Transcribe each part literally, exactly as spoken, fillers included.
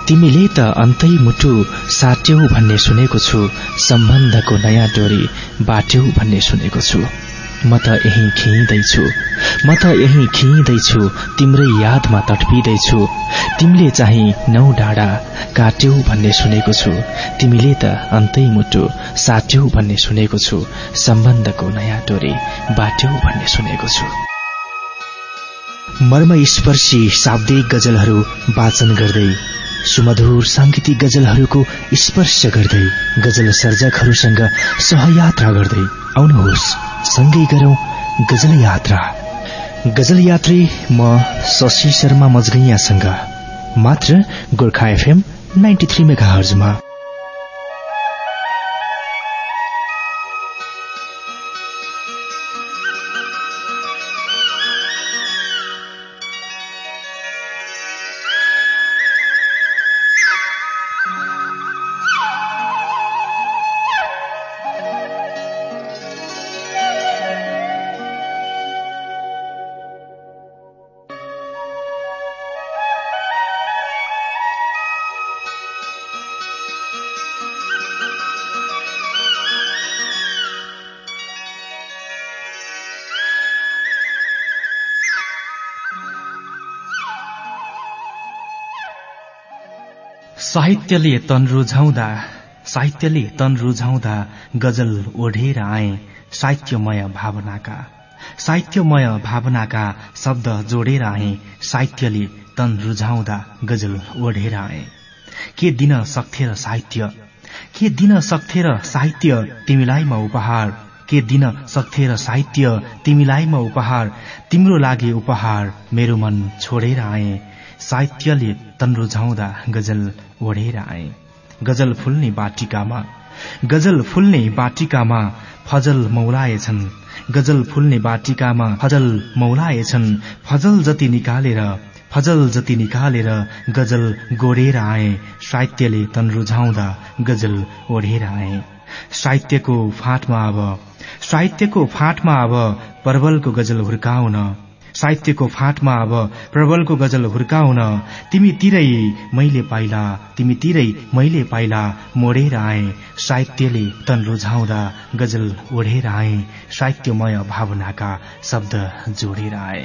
तिमीले त अन्तै मुटु साट्यौ भन्ने सुनेको छु, सम्बन्धको नयाँ डोरी बाट्यौ भन्ने सुनेको छु। म त यही खिइँदैछु म त यही खिइँदैछु तिम्रै यादमा तडपिँदैछु। तिमीले चाहिँ नौ डाँडा काट्यौ भन्ने सुनेको छु, तिमीले त अन्तै मुटु साट्यौ भन्ने सुनेको छु, सम्बन्धको नयाँ डोरी बाट्यौ भन्ने सुनेको छु। मर्म स्पर्शी शाब्दिक गजलहरू वाचन गर्दै, सुमधुर सांगीतिक गजलहरूको स्पर्श गर्दै, गजल सर्जकहरूसँग सहयात्रा गर्दै आउनुहोस् सँगै गरौं गजल यात्रा। गजल यात्री म शशि शर्मा मजगैयासँग मात्र गोर्खा एफएम नाइन्टी थ्री मेगाहर्जमा। साहित्यले तन रुझाउँदा साहित्यले तन रुझाउँदा गजल ओढेर आए, साहित्यमय भावनाका साहित्यमय भावनाका शब्द जोडेर आए, साहित्यले तन रुझाउँदा गजल ओढेर आए। के दिन सक्थे र साहित्य के दिन सक्थे र साहित्य तिमीलाई म उपहार, के दिन सक्थे र साहित्य तिमीलाई म उपहार, तिम्रो लागि उपहार मेरो मन छोडेर आए, साहित्यले तन रुझाउँदा गजल ओढेर आए। गजल फुल्ने बाटिकामा गजल फुल्ने बाटिकामा फजल मौलाएछन्, गजल फुल्ने बाटिकामा फजल मौलाएछन्, फजल जति निकालेर फजल जति निकालेर गजल गोडेर आए, साहित्यले तन रुझाउँदा गजल ओढेर आए। साहित्यको फाँटमा अब साहित्यको फाँटमा अब प्रबलको गजल हुर्काउन, साहित्यको फाँटमा अब प्रबलको गजल हुर्काउन, तिमीतिरै मैले पाइला तिमीतिरै मैले पाइला मोडेर आए, साहित्यले तन रुझाउँदा गजल ओढेर आए, साहित्यमय भावनाका शब्द जोडेर आए।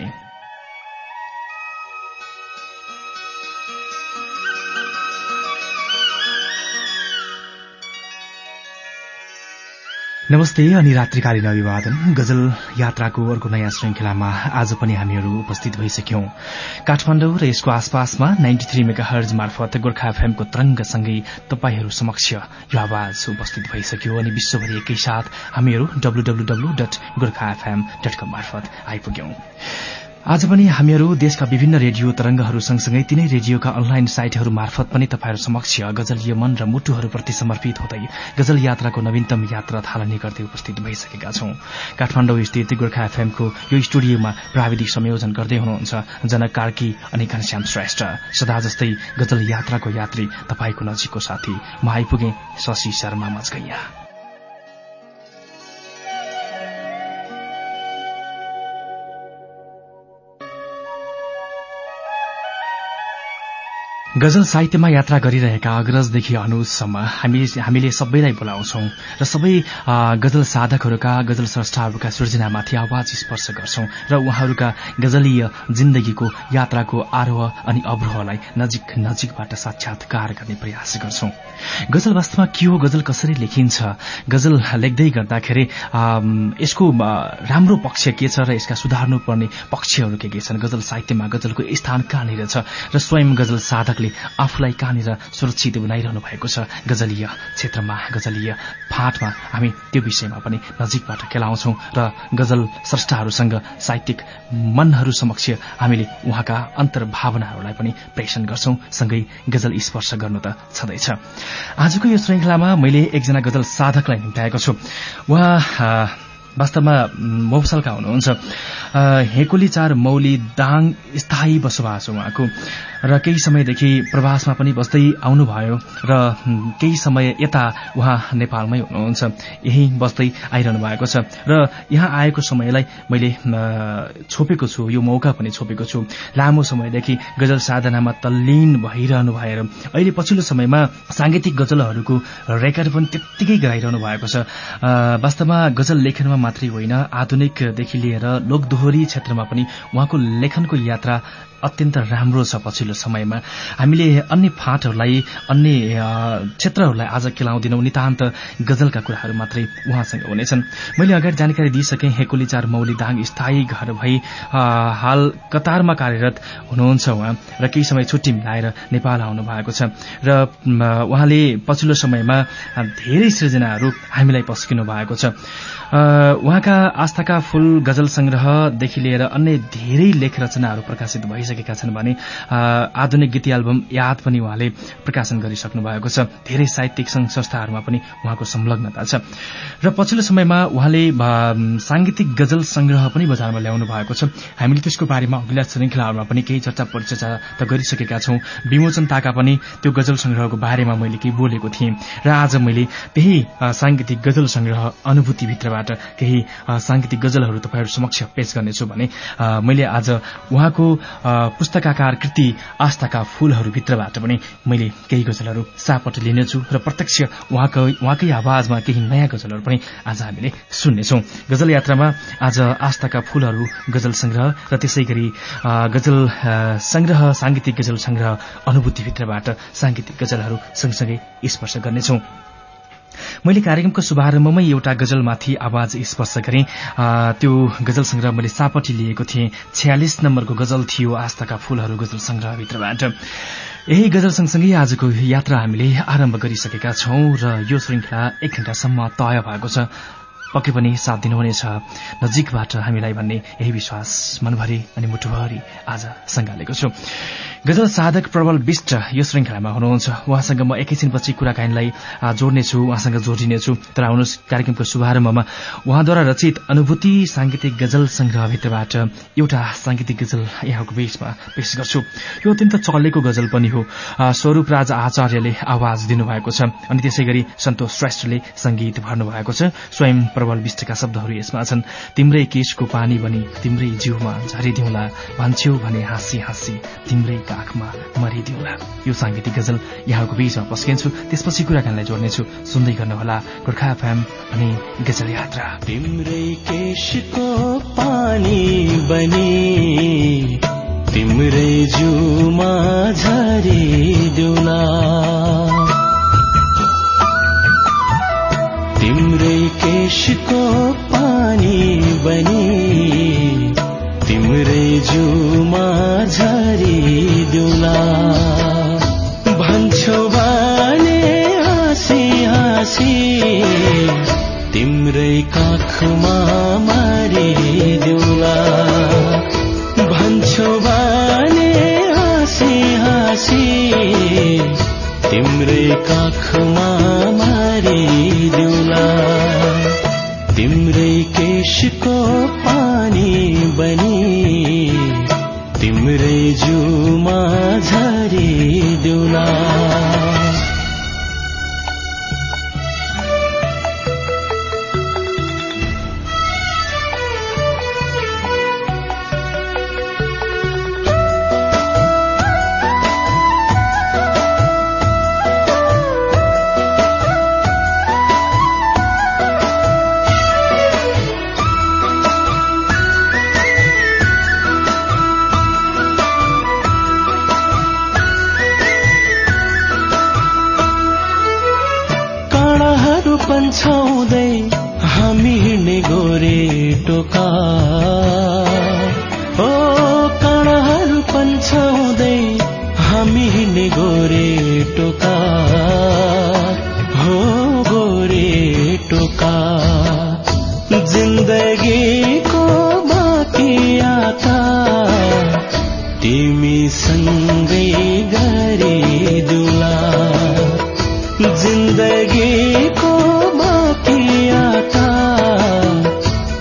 नमस्ते अनि रात्रिकालीन अभिवादन। गजल यात्राको अर्को नयाँ श्रृंखलामा आज पनि हामीहरू उपस्थित भइसक्यौं। काठमाडौँ र यसको आसपासमा नाइन्टी थ्री मेगाहर्ज मार्फत गोर्खा एफएमको तरंगसँगै तपाईहरू समक्ष यो आवाज उपस्थित भइसक्यो अनि विश्वभरि एकैसाथ हामीहरू W W W dot Gorkha FM dot com मार्फत आइपुग्यौं। आज पनि हामीहरू देशका विभिन्न रेडियो तरंगहरू सँगसँगै तीनै रेडियोका अनलाइन साइटहरू मार्फत पनि तपाईहरू समक्ष गजलीय मन र मुटुहरूप्रति समर्पित हुँदै गजल यात्राको नवीनतम यात्रा थालनी गर्दै उपस्थित भइसकेका छौं। काठमाडौँ स्थित गोर्खा एफएमको यो स्टुडियोमा प्राविधिक संयोजन गर्दै हुनुहुन्छ जनक कार्की अनि घनश्याम श्रेष्ठ। सदा जस्तै गजल यात्राको यात्री तपाईको नजिकको साथी म आइपुगे शशि शर्मा मजगैया। गजल साहित्यमा यात्रा गरिरहेका अग्रजदेखि अनुजसम्म हामी हामीले सबैलाई बोलाउँछौं र सबै गजल साधकहरूका गजल स्रष्टाहरूका सृजनामाथि आवाज स्पर्श गर्छौं र उहाँहरूका गजलीय जिन्दगीको यात्राको आरोह अनि अवरोहलाई नजिक नजिकबाट साक्षात्कार गर्ने प्रयास गर्छौं। गजल वास्तवमा के हो, गजल कसरी लेखिन्छ, गजल लेख्दै गर्दाखेरि यसको राम्रो पक्ष के छ र यसका सुधार्नुपर्ने पक्षहरू के के छन्, गजल साहित्यमा गजलको स्थान कहाँनिर छ र स्वयं गजल साधकले आफूलाई कहाँनिर सुरक्षित बनाइरहनु भएको छ गजलीय क्षेत्रमा, गजलीय फाँटमा हामी त्यो विषयमा पनि नजिकबाट केलाउँछौं र गजल स्रष्टाहरूसँग साहित्यिक मनहरू समक्ष हामीले उहाँका अन्तर्भावनाहरूलाई पनि प्रेषण गर्छौं, सँगै गजल स्पर्श गर्नु त छँदैछ। आजको यो श्रृंखलामा मैले एकजना गजल साधकलाई निम्त्याएको छु। उहाँ वास्तवमा मौसलका हुनुहुन्छ। हेकुली चार मौली दाङ स्थायी बसोबास उहाँको र केही समयदेखि प्रवासमा पनि बस्दै आउनुभयो र केही समय यता उहाँ नेपालमै हुनुहुन्छ, यही बस्दै आइरहनु भएको छ र यहाँ आएको समयलाई मैले छोपेको छु, यो मौका पनि छोपेको छु। लामो समयदेखि गजल साधनामा तल्लीन भइरहनु भएर अहिले पछिल्लो समयमा सांगीतिक गजलहरूको रेकर्ड पनि त्यत्तिकै गराइरहनु भएको छ। वास्तवमा गजल लेखनमा मात्रै होइन, आधुनिकदेखि लिएर लोकदोहोरी क्षेत्रमा पनि उहाँको लेखनको यात्रा अत्यन्त राम्रो छ। पछिल्लो समयमा हामीले अन्य फाँटहरूलाई अन्य क्षेत्रहरूलाई आज केलाउँदिनौं, नितान्त गजलका कुराहरू मात्रै उहाँसँग हुनेछन्। मैले अगाडि जानकारी दिइसकेँ, हेकुली चार मौली दाङ स्थायी घर भई हाल कतारमा कार्यरत हुनुहुन्छ उहाँ र केही समय छुट्टी मिलाएर नेपाल आउनु भएको छ र उहाँले पछिल्लो समयमा धेरै सृजनाहरू हामीलाई पस्किनु भएको छ। उहाँका आस्थाका फूल गजल संग्रहदेखि लिएर अन्य धेरै लेख रचनाहरू प्रकाशित भइसकेका छन् भने आधुनिक गीत एल्बम याद पनि उहाँले प्रकाशन गरिसक्नु भएको छ। धेरै साहित्यिक संघ संस्थाहरूमा पनि उहाँको संलग्नता छ र पछिल्लो समयमा उहाँले सांगीतिक गजल संग्रह पनि बजारमा ल्याउनु भएको छ। हामीले त्यसको बारेमा अघिल्ला श्रृंखलाहरूमा पनि केही चर्चा परिचर्चा त गरिसकेका छौं। विमोचन ताका पनि त्यो गजल संग्रहको बारेमा मैले केही बोलेको थिएँ र आज मैले त्यही सांगीतिक गजल संग्रह अनुभूतिभित्रबाट केही सांगीतिक गजलहरू तपाईहरु समक्ष पेश गर्नेछु भने मैले आज उहाँको पुस्तकाकार कृति आस्थाका फूलहरूभित्रबाट पनि मैले केही गजलहरू सापट लिनेछु र प्रत्यक्ष उहाँको उहाँकै आवाजमा केही नयाँ गजलहरू पनि आज हामीले सुन्नेछौं। गजल यात्रामा आज आस्थाका फूलहरू गजल संग्रह र त्यसै गरी गजल संग्रह सांगीतिक गजल संग्रह अनुभूतिभित्रबाट सांगीतिक गजलहरू सँगसँगै स्पर्श गर्नेछौं। मैले कार्यक्रमको शुभारम्भमै एउटा गजलमाथि आवाज स्पर्श गरेँ। त्यो गजल संग्रह मैले सापटी लिएको थिएँ। छयालिस नम्बरको गजल थियो आस्थाका फूलहरू गजल संग्रहभित्रबाट। यही गजल सँगसँगै आजको यात्रा हामीले आरम्भ गरिसकेका छौं र यो श्रृंखला एक घण्टासम्म तय भएको छ। पक्कै पनि साथ दिनुहुनेछ नजिकबाट हामीलाई भन्ने यही विश्वास मनभरि अनि मुटुभरि आज सँगालेको छु। गजल साधक प्रबल विष्ट यो श्रृंखलामा हुनुहुन्छ। उहाँसँग म एकैछिनपछि कुराकानीलाई जोड्नेछु, उहाँसँग जोडिनेछु। तर आउनुहोस् कार्यक्रमको शुभारम्भमा उहाँद्वारा रचित अनुभूति सांगीतिक गजल संग्रहभित्रबाट एउटा सांगीतिक गजल यहाँको बीचमा पेश गर्छु। यो अत्यन्त चलेको गजल पनि हो। स्वरूप राज आचार्यले आवाज दिनुभएको छ अनि त्यसै गरी सन्तोष श्रेष्ठले संगीत भर्नुभएको छ। स्वयं प्रबल विष्टका शब्दहरू यसमा छन्। तिम्रै केशको पानी बनी तिम्रै जिउमा झरिदिउँला, भन्छौ भने हाँसी हाँसी तिम्रै काखमा मरिदिउँला। यो सांगीतिक गजल यहाँको बीचमा पस्किन्छु, त्यसपछि कुराकानीलाई जोड्नेछु। सुन्दै गर्नुहोला गोर्खा एफएम अनि गजल यात्रा। तिम्रै केशको पानी बनी तिम्रै जिउमा झरिदिउँला, तिम्रै केशको पानी बनी तिम्रै जिउमा झरिदिउँला, भन्छौ भने हाँसी हाँसी तिम्रै काखमा मारिदिउँला, भन्छौ भने हाँसी हाँसी तिम्रै काखमा मारिदिउँला, तिम्रै केशको पानी बनी तिम्रै जिउमा झरिदिउँला। पन्छाउँदै हामी हिँड्ने गोरे टोका, ओ काँडाहरू पन्छाउँदै हामी हिँड्ने गोरे टोका, हो गोरे टोका, जिन्दगीको बाँकी यात्रा तिमी सँगै गरिदिउँला, जिन्दगीको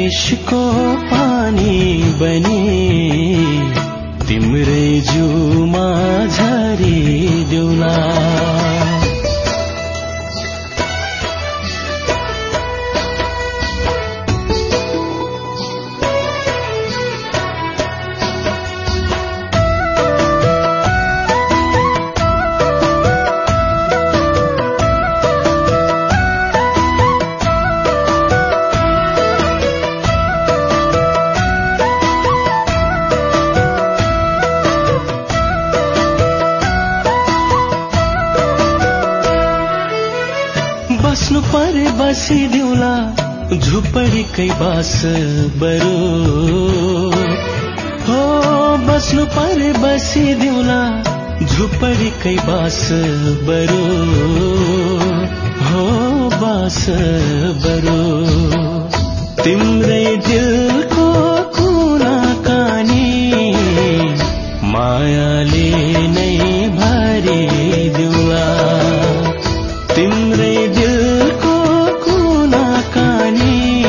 केशको पानी बनी तिम्रै जुमा झरी देउला बस्नु परे बसिदिउला झुपडीकै बास बरु हो बस्नु परे बसिदिउला झुपडीकै बास बरु हो बास बरु तिम्रै दिलको कुना कानी मायाले नै भरिदिउला तिम्रै दिलको कुना कानी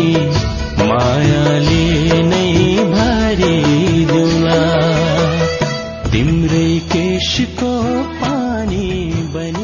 मायाले नै भरिदिउला तिम्रै केशको पानी बनी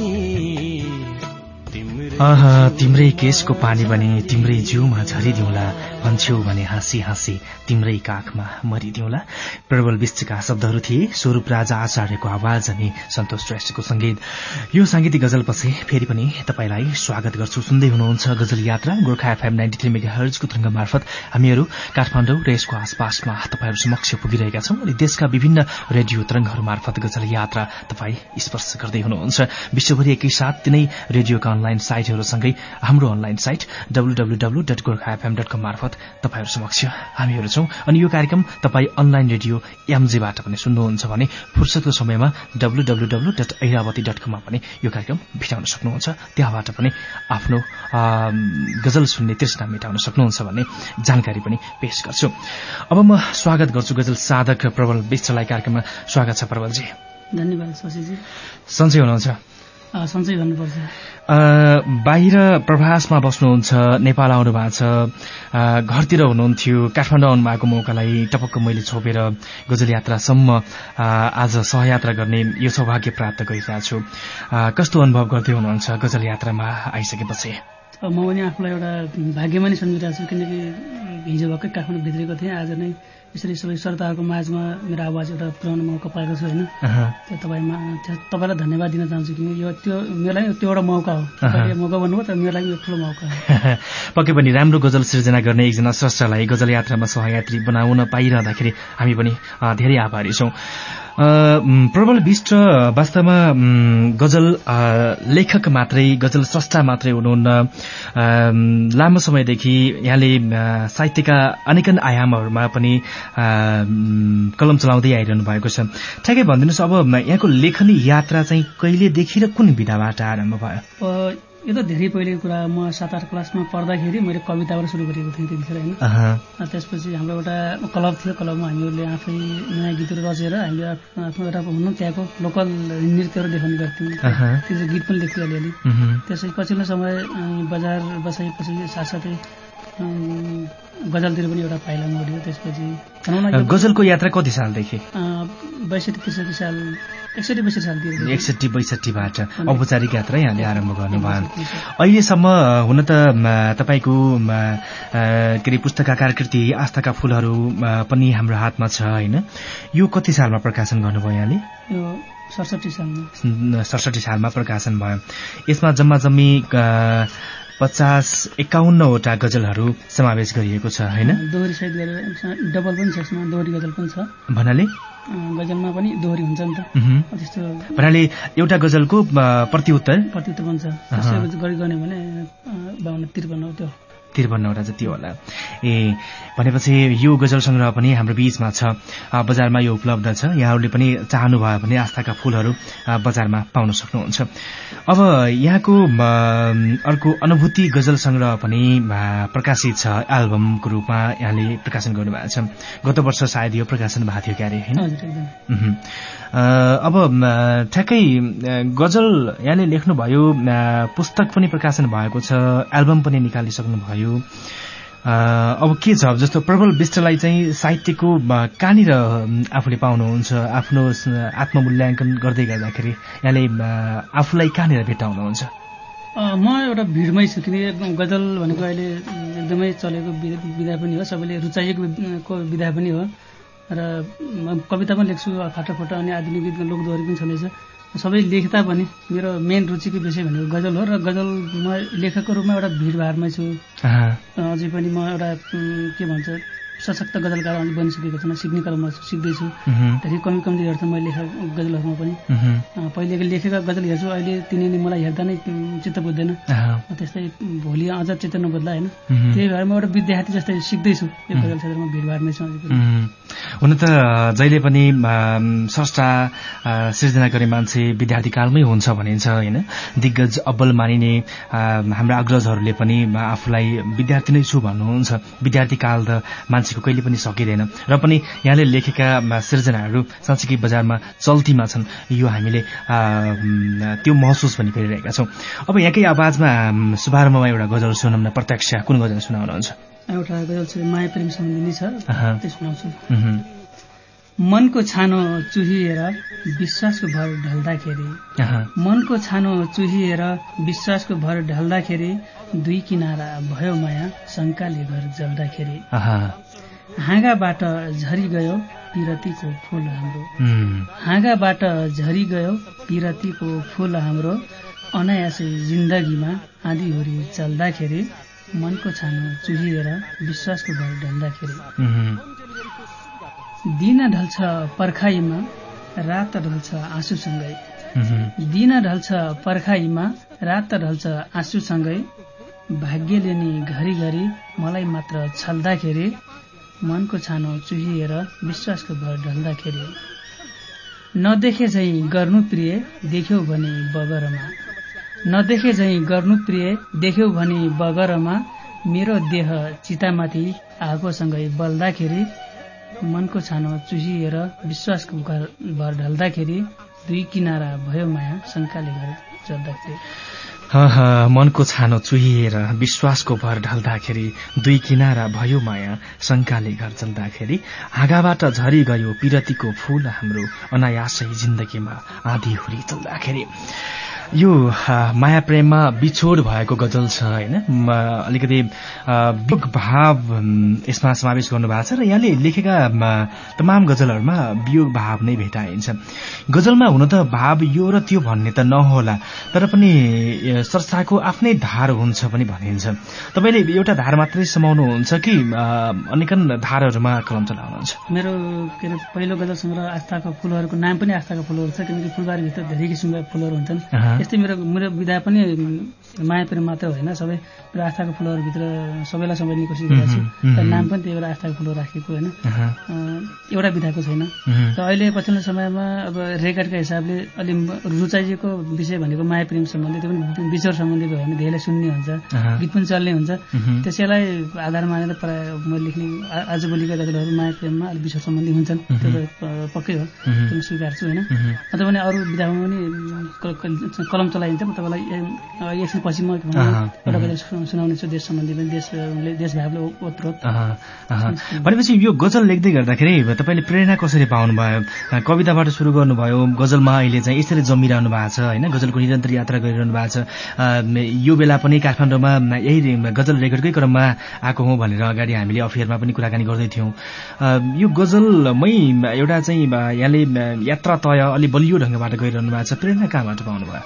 आहा तिम्रै केशको पानी बने तिम्रै जिउमा झरिदिउला भन्छौ भने हाँसी हाँसी तिम्रै काखमा मरिदिउला। प्रबल विष्टका शब्दहरू थिए स्वरूप राजा आचार्यको आवाज अनि सन्तोष श्रेष्ठको संगीत। यो सांगीतिक गजलपछि फेरि पनि तपाईलाई स्वागत गर्छु। सुन्दै हुनुहुन्छ गजल यात्रा गोर्खा एफएम नाइन्टी थ्री मेगाहर्जको तरंग मार्फत हामीहरू काठमाडौँ र यसको आसपासमा तपाईहरू समक्ष पुगिरहेका छौं अनि देशका विभिन्न रेडियो तरंगहरू मार्फत गजल यात्रा तपाई स्पर्श गर्दै हुनुहुन्छ। विश्वभरि एकैसाथ तिनै रेडियोका अनलाइन साइटहरूसँगै हाम्रो online site W W W dot Gorkha FM dot com मार्फत तपाईहरू समक्ष हामीहरू छौं। अनि यो कार्यक्रम तपाई अनलाइन रेडियो एमजेबाट पनि सुन्नुहुन्छ भने फुर्सदको समयमा W W W dot Airawati dot कममा पनि यो कार्यक्रम भेटाउन सक्नुहुन्छ। त्यहाँबाट पनि आफ्नो गजल सुन्ने तृष्णा मेटाउन सक्नुहुन्छ भन्ने जानकारी पनि पेश गर्छु। अब म स्वागत गर्छु गजल साधक प्रबल विष्टलाई। कार्यक्रममा स्वागत छ प्रबलजी। धन्यवाद शशीजी। सन्चै हुनुहुन्छ? सन्चै भन्नुपर्छ। बाहिर प्रवासमा बस्नुहुन्छ, नेपाल आउनु भएको छ, घरतिर हुनुहुन्थ्यो, काठमाडौँ आउनु भएको मौकालाई टपक्क मैले छोपेर गजल यात्रासम्म आज सहयात्रा गर्ने यो सौभाग्य प्राप्त गरिरहेको छु। कस्तो अनुभव गर्दै हुनुहुन्छ गजल यात्रामा आइसकेपछि? म पनि आफूलाई एउटा भाग्यमा नै सम्झिरहेको छु, किनकि हिजो भएकै काठमाडौँ भित्रेको थिएँ। आज नै यसरी सबै श्रोताहरूको माझमा मेरो आवाज एउटा पुर्याउन मौका पाएको छु होइन। त्यो तपाईँमा तपाईँलाई धन्यवाद दिन चाहन्छु कि यो त्यो मेरो लागि त्यो एउटा मौका हो। तपाईँले मौका भन्नुभयो तर मेरो लागि यो ठुलो मौका हो। पक्कै पनि राम्रो गजल सृजना गर्ने एकजना स्रष्टालाई गजल यात्रामा सहयात्री बनाउन पाइरहँदाखेरि हामी पनि धेरै आभारी छौँ। प्रबल विष्ट वास्तवमा गजल लेखक मात्रै, गजल स्रष्टा मात्रै हुनुहुन्न। लामो समयदेखि यहाँले साहित्यका अनेकन आयामहरूमा पनि कलम चलाउँदै आइरहनु भएको छ। ठ्याक्कै भनिदिनुहोस्, अब यहाँको लेखनी यात्रा चाहिँ कहिलेदेखि र कुन विधाबाट आरम्भ भयो? यो त धेरै पहिलेको कुरा। म सात आठ क्लासमा पढ्दाखेरि मैले कविताबाट सुरु गरेको थिएँ त्यतिखेर होइन। त्यसपछि हाम्रो एउटा क्लब थियो, क्लबमा हामीहरूले आफै नयाँ गीतहरू रचेर हामीले आफ्नो एउटा हुनु त्यहाँको लोकल नृत्यहरू देखाउने गर्थ्यौँ। त्यो चाहिँ गीत पनि लेख्थ्यो अलिअलि। त्यसै पछिल्लो समय बजार बसाएपछि साथसाथै गजलतिर पनि एउटा पाइला मोड्यो। त्यसपछि गजलको यात्रा कति सालदेखि? बैसठी त्रिसठी साल एकसठी बैसठी सालतिर एकसठी बैसठीबाट औपचारिक यात्रा यहाँले आरम्भ गर्नुभयो। अहिलेसम्म हुन त तपाईँको के अरे पुस्तकाकार कृति आस्थाका फूलहरू पनि हाम्रो हातमा छ होइन। यो कति सालमा प्रकाशन गर्नुभयो यहाँले? यो सडसठी सालमा सडसठी सालमा प्रकाशन भयो। यसमा जम्मा जम्मी पचास एकाउन्नवटा गजलहरू समावेश गरिएको छ होइन। दोहोरी सहित गरेर डबल पनि छ, यसमा दोहोरी गजल पनि छ। भन्नाले गजलमा पनि दोहोरी हुन्छ नि त त्यस्तो। भन्नाले एउटा गजलको प्रत्युत्तर प्रत्युत्तर पनि छ। त्यसो गरी गर्ने भने बाउन्न त्रिपन्न हो, त्यो त्रिपन्नवटा जति होला। ए भनेपछि यो गजल संग्रह पनि हाम्रो बीचमा छ, बजारमा यो उपलब्ध छ। यहाँहरूले पनि चाहनुभयो भने आस्थाका फूलहरू बजारमा पाउन सक्नुहुन्छ। अब यहाँको अर्को अनुभूति गजल संग्रह पनि प्रकाशित छ, एल्बमको रूपमा यहाँले प्रकाशन गर्नुभएको छ। गत वर्ष सायद यो प्रकाशन भएको थियो क्यारे होइन। अब ठ्याक्कै गजल यहाँले लेख्नुभयो, पुस्तक पनि प्रकाशन भएको छ, एल्बम पनि निकालिसक्नुभयो। अब के छ जस्तो प्रबल विष्टलाई चाहिँ साहित्यको कहाँनिर आफूले पाउनुहुन्छ आफ्नो आत्ममूल्याङ्कन गर्दै गर्दाखेरि यहाँले आफूलाई कहाँनिर भेट्टाउनुहुन्छ? म एउटा भिडमै छु किनकि गजल भनेको अहिले एकदमै चलेको विधा पनि हो, सबैले रुचाइएको विधा पनि हो र कविता पनि लेख्छु फाटाफाटा अनि आधुनिक गीत लोकदोहोरी पनि छँदैछ। सबै लेख्दा पनि मेरो मेन रुचिको विषय भनेको गजल हो र गजल म लेखकको रूपमा एउटा भिडभाडमै छु। अझै पनि म एउटा के भन्छ सशक्त गजलकार अझै बनिसकेको छैन, सिक्ने क्रममा सिक्दैछु। धेरै कमी कम्ती हेर्छु मैले लेखेको गजलहरूमा पनि। पहिलेको लेखेका गजल हेर्छु, अहिले तिनीले मलाई हेर्दा नै चित्त बुझ्दैन, त्यस्तै भोलि अझ चित्त नबुझ्ला होइन। त्यही भएर म एउटा विद्यार्थी जस्तै सिक्दैछु यो गजल क्षेत्रमा, भिडभाडमै छु अझै पनि। हुन त जहिले पनि स्रष्टा सिर्जना गर्ने मान्छे विद्यार्थी कालमै हुन्छ भनिन्छ होइन। दिग्गज अब्बल मानिने हाम्रा अग्रजहरूले पनि आफूलाई विद्यार्थी नै छु भन्नुहुन्छ। विद्यार्थी काल त मान्छेको कहिले पनि सकिँदैन र पनि यहाँले लेखेका सिर्जनाहरू साँच्चीकै बजारमा चल्तीमा छन्, यो हामीले त्यो महसुस पनि गरिरहेका छौँ। अब यहाँकै आवाजमा शुभारम्भमा एउटा गजल सुनाउन न, प्रत्यक्ष कुन गजल सुनाउनुहुन्छ? एउटा गजल चाहिँ माया प्रेम सम्बन्धी छ, त्यो सुनाउँछु। मनको छानो चुहिएर विश्वासको भर ढल्दाखेरि, मनको छानो चुहिएर विश्वासको भर ढल्दाखेरि, दुई किनारा भयो माया शङ्काले घर जल्दाखेरि, हाँगाबाट झरी गयो पिरतीको फूल हाम्रो, हाँगाबाट झरी गयो पिरतीको फूल हाम्रो, अनायासै जिन्दगीमा आँधीहुरी चल्दाखेरि, मनको छानो चुहिएर विश्वासको भर ढल्दाखेरि, दिन ढल्छ पर्खाइमा रात ढल्छ आँसुसँगै, दिन ढल्छ पर्खाइमा रात ढल्छ आँसुसँगै, भाग्यले नि घरिघरि मलाई मात्र छल्दाखेरि, मनको छानो चुहिएर विश्वासको भर ढल्दाखेरि, नदेखे झै गर्नु प्रिय देख्यौ भने बगरमा, नदेखे झै गर्नु प्रिय देख्यौ भने बगरमा, मेरो देह चितामाथि आगोसँगै बल्दाखेरि, मनको छानो चुहिएर विश्वासको भर ढल्दाखेरि, दुई किनारा भयो माया शङ्काले घर चल्दाखेरि। मनको छानो चुहिएर विश्वासको भर ढल्दाखेरि, दुई किनारा भयो माया शङ्काले घर चल्दाखेरि, हाँगाबाट झरी गयो पिरतीको फूल हाम्रो, अनायासै जिन्दगीमा आँधीहुरी चल्दाखेरि। यो माया प्रेममा बिछोड भएको गजल छ होइन, अलिकति वियोग भाव यसमा समावेश गर्नुभएको छ र यहाँले लेखेका तमाम गजलहरूमा वियोग भाव नै भेटाइन्छ। गजलमा हुन त भाव यो र त्यो भन्ने त नहोला, तर पनि स्रष्टाको आफ्नै धार हुन्छ पनि भनिन्छ। तपाईँले एउटा धार मात्रै समाउनुहुन्छ कि अनेकन धारहरूमा कलम चलाउनुहुन्छ? मेरो के अरे पहिलो गजल सङ्ग्रह आस्थाको फुलहरूको नाम पनि आस्थाको फुलहरू छ, किनकि फुलबारीभित्र धेरै किसिमका फुलहरू हुन्छन्। यस्तै मेरो मेरो विधा पनि माया प्रेम मात्र होइन, सबै मेरो आस्थाको फुलहरूभित्र सबैलाई समेट्ने कोसिस गरेको छु। नाम पनि त्यही भएर आस्थाको फुलहरू राखेको होइन, एउटा विधाको छैन। र अहिले पछिल्लो समयमा अब रेकर्डका हिसाबले अलि रुचाइएको विषय भनेको माया प्रेम सम्बन्धी, त्यो पनि विचार सम्बन्धी भयो भने धेरैलाई सुन्ने हुन्छ, गीत पनि चल्ने हुन्छ। त्यसैलाई आधार मानेर प्राय म लेख्ने आजभोलिका गजलहरू माया प्रेममा अलिक विचार सम्बन्धी हुन्छन्, त्यो त पक्कै हो, त्यो स्वीकार्छु होइन। अथवा भने अरू विधामा पनि कलम चलाइन्छ। म तपाईँलाई एकछिन पछि म एउटा गजल सुनाउने छु देश सम्बन्धी पनि, देश देशभावले ओतप्रोत। भनेपछि यो गजल लेख्दै गर्दाखेरि तपाईँले प्रेरणा कसरी पाउनुभयो? कविताबाट सुरु गर्नुभयो, गजलमा अहिले चाहिँ यसरी जमिरहनु भएको छ होइन, गजलको निरन्तर यात्रा गरिरहनु भएको छ। यो बेला पनि काठमाडौँमा यही गजल रेकर्डकै क्रममा आएको हौँ भनेर अगाडि हामीले अफेयरमा पनि कुराकानी गर्दै थियौँ। यो गजलमै एउटा चाहिँ यहाँले यात्रा तय अलि बलियो ढङ्गबाट गरिरहनु भएको छ, प्रेरणा कहाँबाट पाउनुभयो?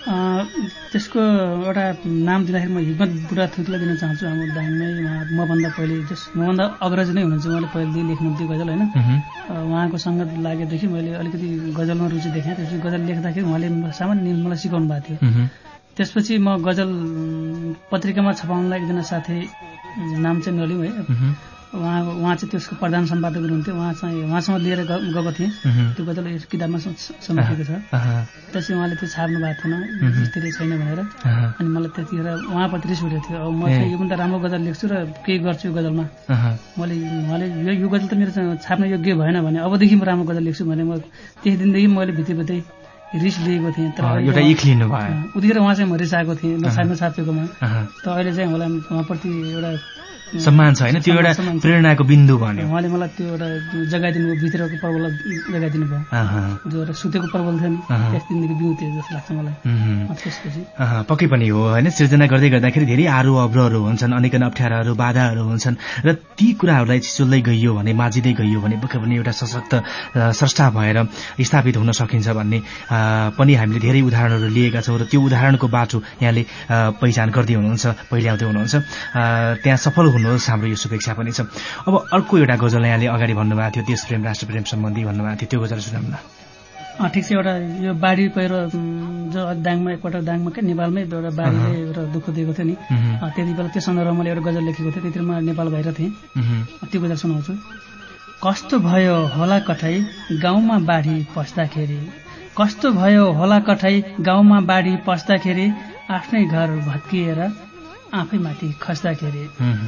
त्यसको एउटा नाम दिँदाखेरि म हिक्मत बुढा थुतलाई दिन चाहन्छु। हाम्रो दाङमै मभन्दा पहिले जस मभन्दा अग्रज नै हुनुहुन्छ, उहाँले पहिलेदेखि लेख्नुहुन्थ्यो गजल होइन। उहाँको सङ्गत लागेदेखि मैले अलिकति गजलमा रुचि देखेँ। त्यसपछि गजल लेख्दाखेरि उहाँले सामान्य मलाई सिकाउनु भएको थियो। त्यसपछि म गजल पत्रिकामा छपाउनलाई एकजना साथी, नाम चाहिँ नलिउँ है, उहाँ उहाँ चाहिँ त्यसको प्रधान सम्पादक हुनुहुन्थ्यो। उहाँ चाहिँ उहाँसँग लिएर गएको थिएँ, त्यो गजल यस किताबमा समेटेको छ। त्यसपछि उहाँले त्यो छाप्नु भएको थिएन, स्थिति छैन भनेर। अनि मलाई त्यतिखेर उहाँप्रति रिस उठेको थियो, अब म चाहिँ यो पनि त राम्रो गजल लेख्छु र केही गर्छु यो गजलमा। मैले उहाँले यो यो गजल त मेरो छाप्न योग्य भएन भने अबदेखि म राम्रो गजल लेख्छु भने म त्यही दिनदेखि मैले भित्रै भित्रै रिस लिएको थिएँ। तर एउटा इख लिनु भयो उतिखेर उहाँ चाहिँ म रिसाएको थिएँ, म छाप्नु छापेकोमा। त अहिले चाहिँ मलाई उहाँप्रति एउटा सम्मान छ हैन, त्यो एउटा प्रेरणाको बिन्दु भन्यो। उहाँले मलाई त्यो एउटा जगाइदिनु भयो, भित्रको पर्वलाई जगाइदिनु भयो, जो एउटा सुतेको पर्वल थियो नि त्यस दिनदेखि बिउत्यो जस्तो लाग्छ मलाई। त्यसपछि पक्कै पनि हो हैन, सृजना गर्दै गर्दाखेरि धेरै आरोह अवरोहहरू हुन्छन्, अनेक अप्ठ्याराहरू बाधाहरू हुन्छन् र ती कुराहरूलाई चिचोल्दै गइयो भने, माझिँदै गइयो भने पक्कै पनि एउटा सशक्त स्रष्टा भएर स्थापित हुन सकिन्छ भन्ने पनि हामीले धेरै उदाहरणहरू लिएका छौँ र त्यो उदाहरणको बाटो यहाँले पहिचान गर्दै हुनुहुन्छ, पहिल्याउँदै हुनुहुन्छ। त्यहाँ सफल हुनुहोस् हाम्रो यो शुभेच्छा पनि छ। अब अर्को एउटा गजल यहाँले अगाडि भन्नुभएको थियो, देश प्रेम राष्ट्र प्रेम सम्बन्धी भन्नुभएको थियो, त्यो गजल सुनाउँ न। ठिक छ, एउटा यो बाढी पहिरो जो दाङमा एकपल्ट दाङमा क्या नेपालमै एउटा बाढीले एउटा दुःख दिएको थियो नि, त्यति बेला त्यो सन्दर्भमा मैले एउटा गजल लेखेको थिएँ, त्यतिमा नेपाल बाहिर थिएँ। त्यो गजल सुनाउँछु। कस्तो भयो होला कठै गाउँमा बाढी पस्दाखेरि, कस्तो भयो होला कठै गाउँमा बाढी पस्दाखेरि, आफ्नै घर भत्किएर आफै माथि खस्दाखेरि,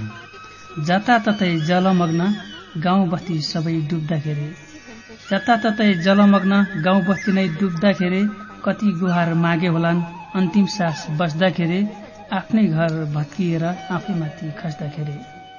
जताततै जलमग्न गाउँ बस्ती सबै डुब्दाखेरि, जताततै जलमग्न गाउँ बस्ती नै डुब्दाखेरि, कति गुहार मागे होलान् अन्तिम सास बस्दाखेरि, आफ्नै घर भत्किएर आफै माथि खस्दाखेरि,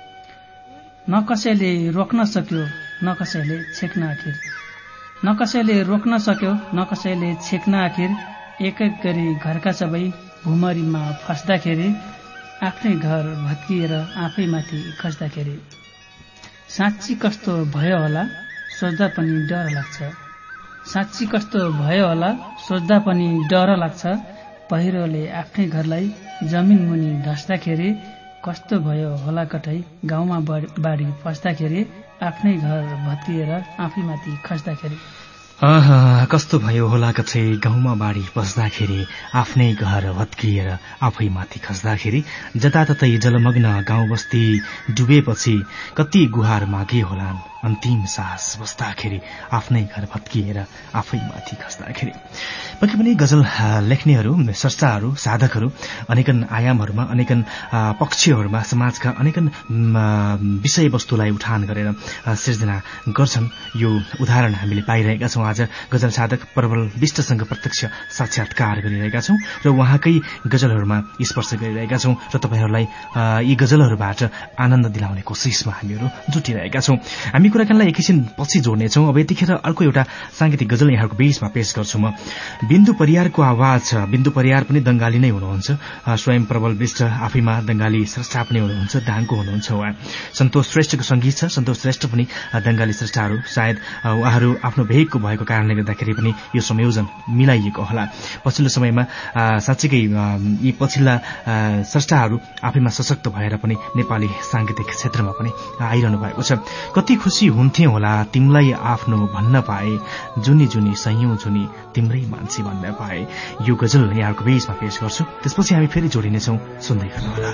न कसैले रोक्न सक्यो न कसैले छेक्न आखिर, न कसैले रोक्न सक्यो न कसैले छेक्न आखिर, एक एक गरी घरका सबै भुमरीमा फस्दाखेरि, आफ्नै घर भत्किएर आफै माथि खस्दाखेरि, साँच्ची कस्तो भयो होला सोच्दा पनि डर लाग्छ, साँच्ची कस्तो भयो होला सोच्दा पनि डर लाग्छ, पहिरोले आफ्नै घरलाई जमिन मुनि धस्दाखेरि, कस्तो भयो होला कतै गाउँमा बाढी पस्दाखेरि, आफ्नै घर भत्किएर आफै माथि खस्दाखेरि। कस्तो भयो होला कतै गाउँमा बाढी पस्दाखेरि, आफ्नै घर भत्किएर आफै माथि खस्दाखेरि, जताततै जलमग्न गाउँ बस्ती डुबेपछि कति गुहार मागे होलान् अन्तिम सास बस्दाखेरि, आफ्नै घर भत्किएर आफै माथि खस्दाखेरि। पक्कै पनि गजल लेख्नेहरू, स्रष्टाहरू, साधकहरू अनेकन आयामहरूमा, अनेकन पक्षहरूमा समाजका अनेकन विषयवस्तुलाई उठान गरेर सृजना गर्छन्। यो उदाहरण हामीले पाइरहेका छौँ। आज गजल साधक प्रबल विष्टसँग प्रत्यक्ष साक्षात्कार गरिरहेका छौँ र उहाँकै गजलहरूमा स्पर्श गरिरहेका छौँ र तपाईँहरूलाई यी गजलहरूबाट आनन्द दिलाउने कोसिसमा हामीहरू जुटिरहेका छौँ। हामी कुराकानीलाई एकैछिन पछि जोड्नेछौँ। अब यतिखेर अर्को एउटा साङ्गीतिक गजल यहाँको बीचमा पेश गर्छु म। बिन्दु परियारको आवाज छ। बिन्दु परियार पनि दंगाली नै हुनुहुन्छ, स्वयं प्रबल विष्ट आफैमा दंगाली स्रष्टा पनि हुनुहुन्छ, दाङको हुनुहुन्छ उहाँ। सन्तोष श्रेष्ठको संगीत छ। सन्तोष श्रेष्ठ पनि दंगाली स्रष्टाहरू, सायद उहाँहरू आफ्नो भेगको भएको कारणले गर्दाखेरि पनि यो संयोजन मिलाइएको होला। पछिल्लो समयमा साँच्चीकै यी पछिल्ला स्रष्टाहरू आफैमा सशक्त भएर पनि नेपाली साङ्गीतिक क्षेत्रमा पनि आइरहनु भएको छ। कति खुसी हुन्थे होला तिमीलाई आफ्नो भन्न पाए, जुनी जुनी सयौं जुनी तिम्रै मान्छे भन्न पाए। यो गजल यहाँको बीचमा पेश गर्छु, त्यसपछि हामी फेरि जोडिनेछौँ। सुन्दै गर्नुहोला।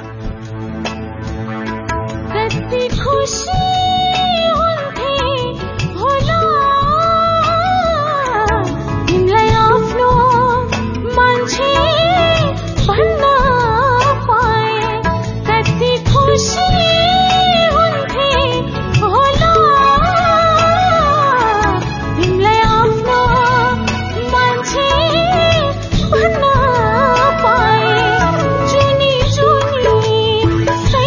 Say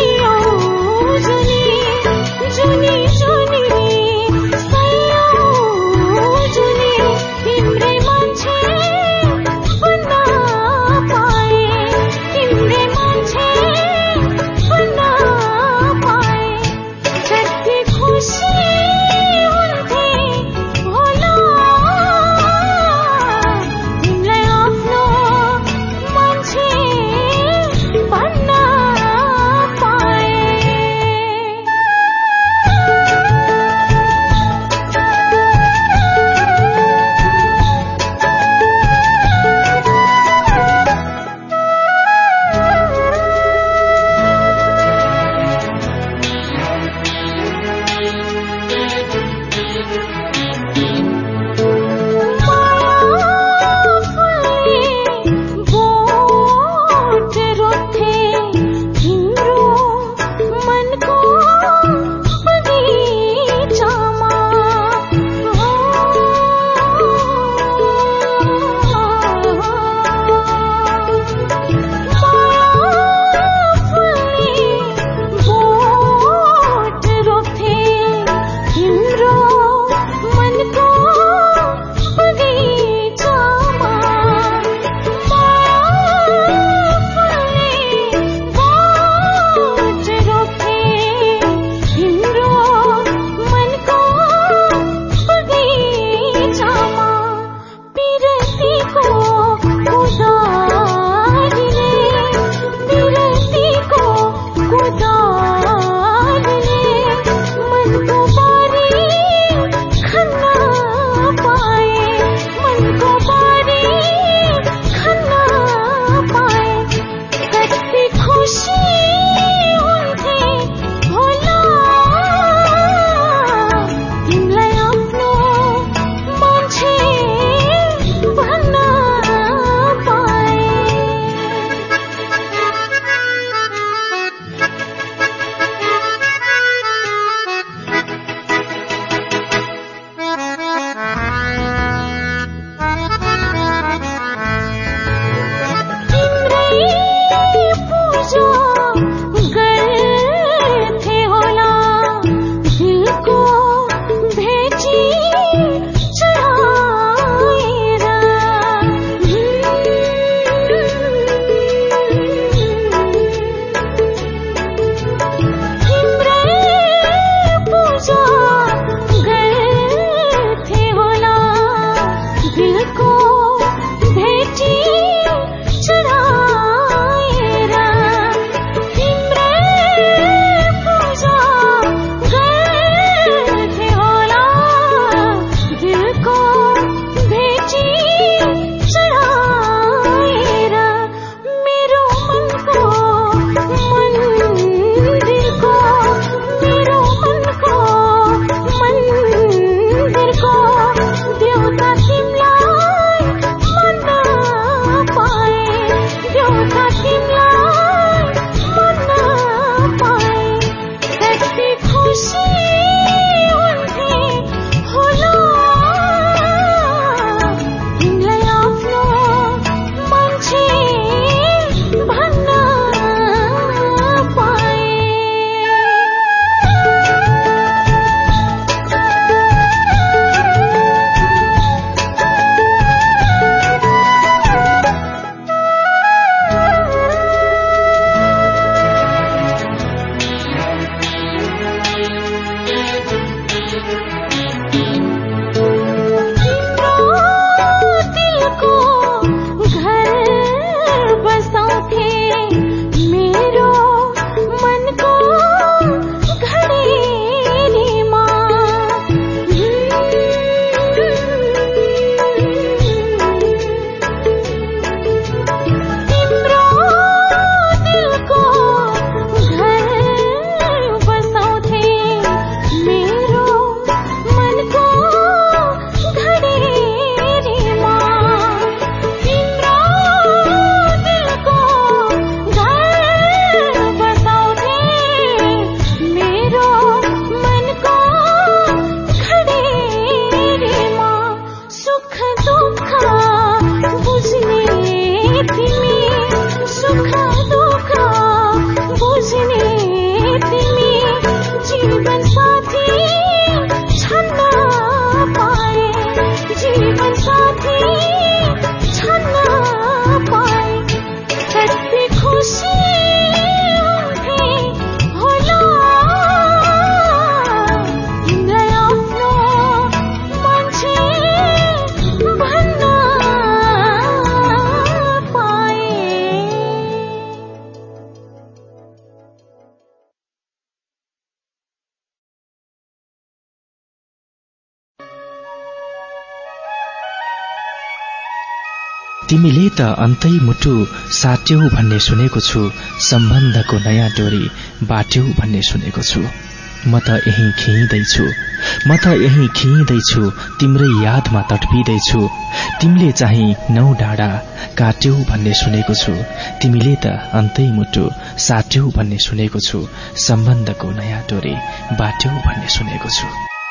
तिमीले त अन्तै मुटु साट्यौ भन्ने सुनेको छु, सम्बन्धको नयाँ डोरी बाट्यौ भन्ने सुनेको छु। म त यही खिइँदैछु म त यही खिइँदैछु तिम्रै यादमा तडपिँदैछु। तिमीले चाहिँ नौ डाँडा काट्यौ भन्ने सुनेको छु, तिमीले त अन्तै मुटु साट्यौ भन्ने सुनेको छु, सम्बन्धको नयाँ डोरी बाट्यौ भन्ने सुनेको छु।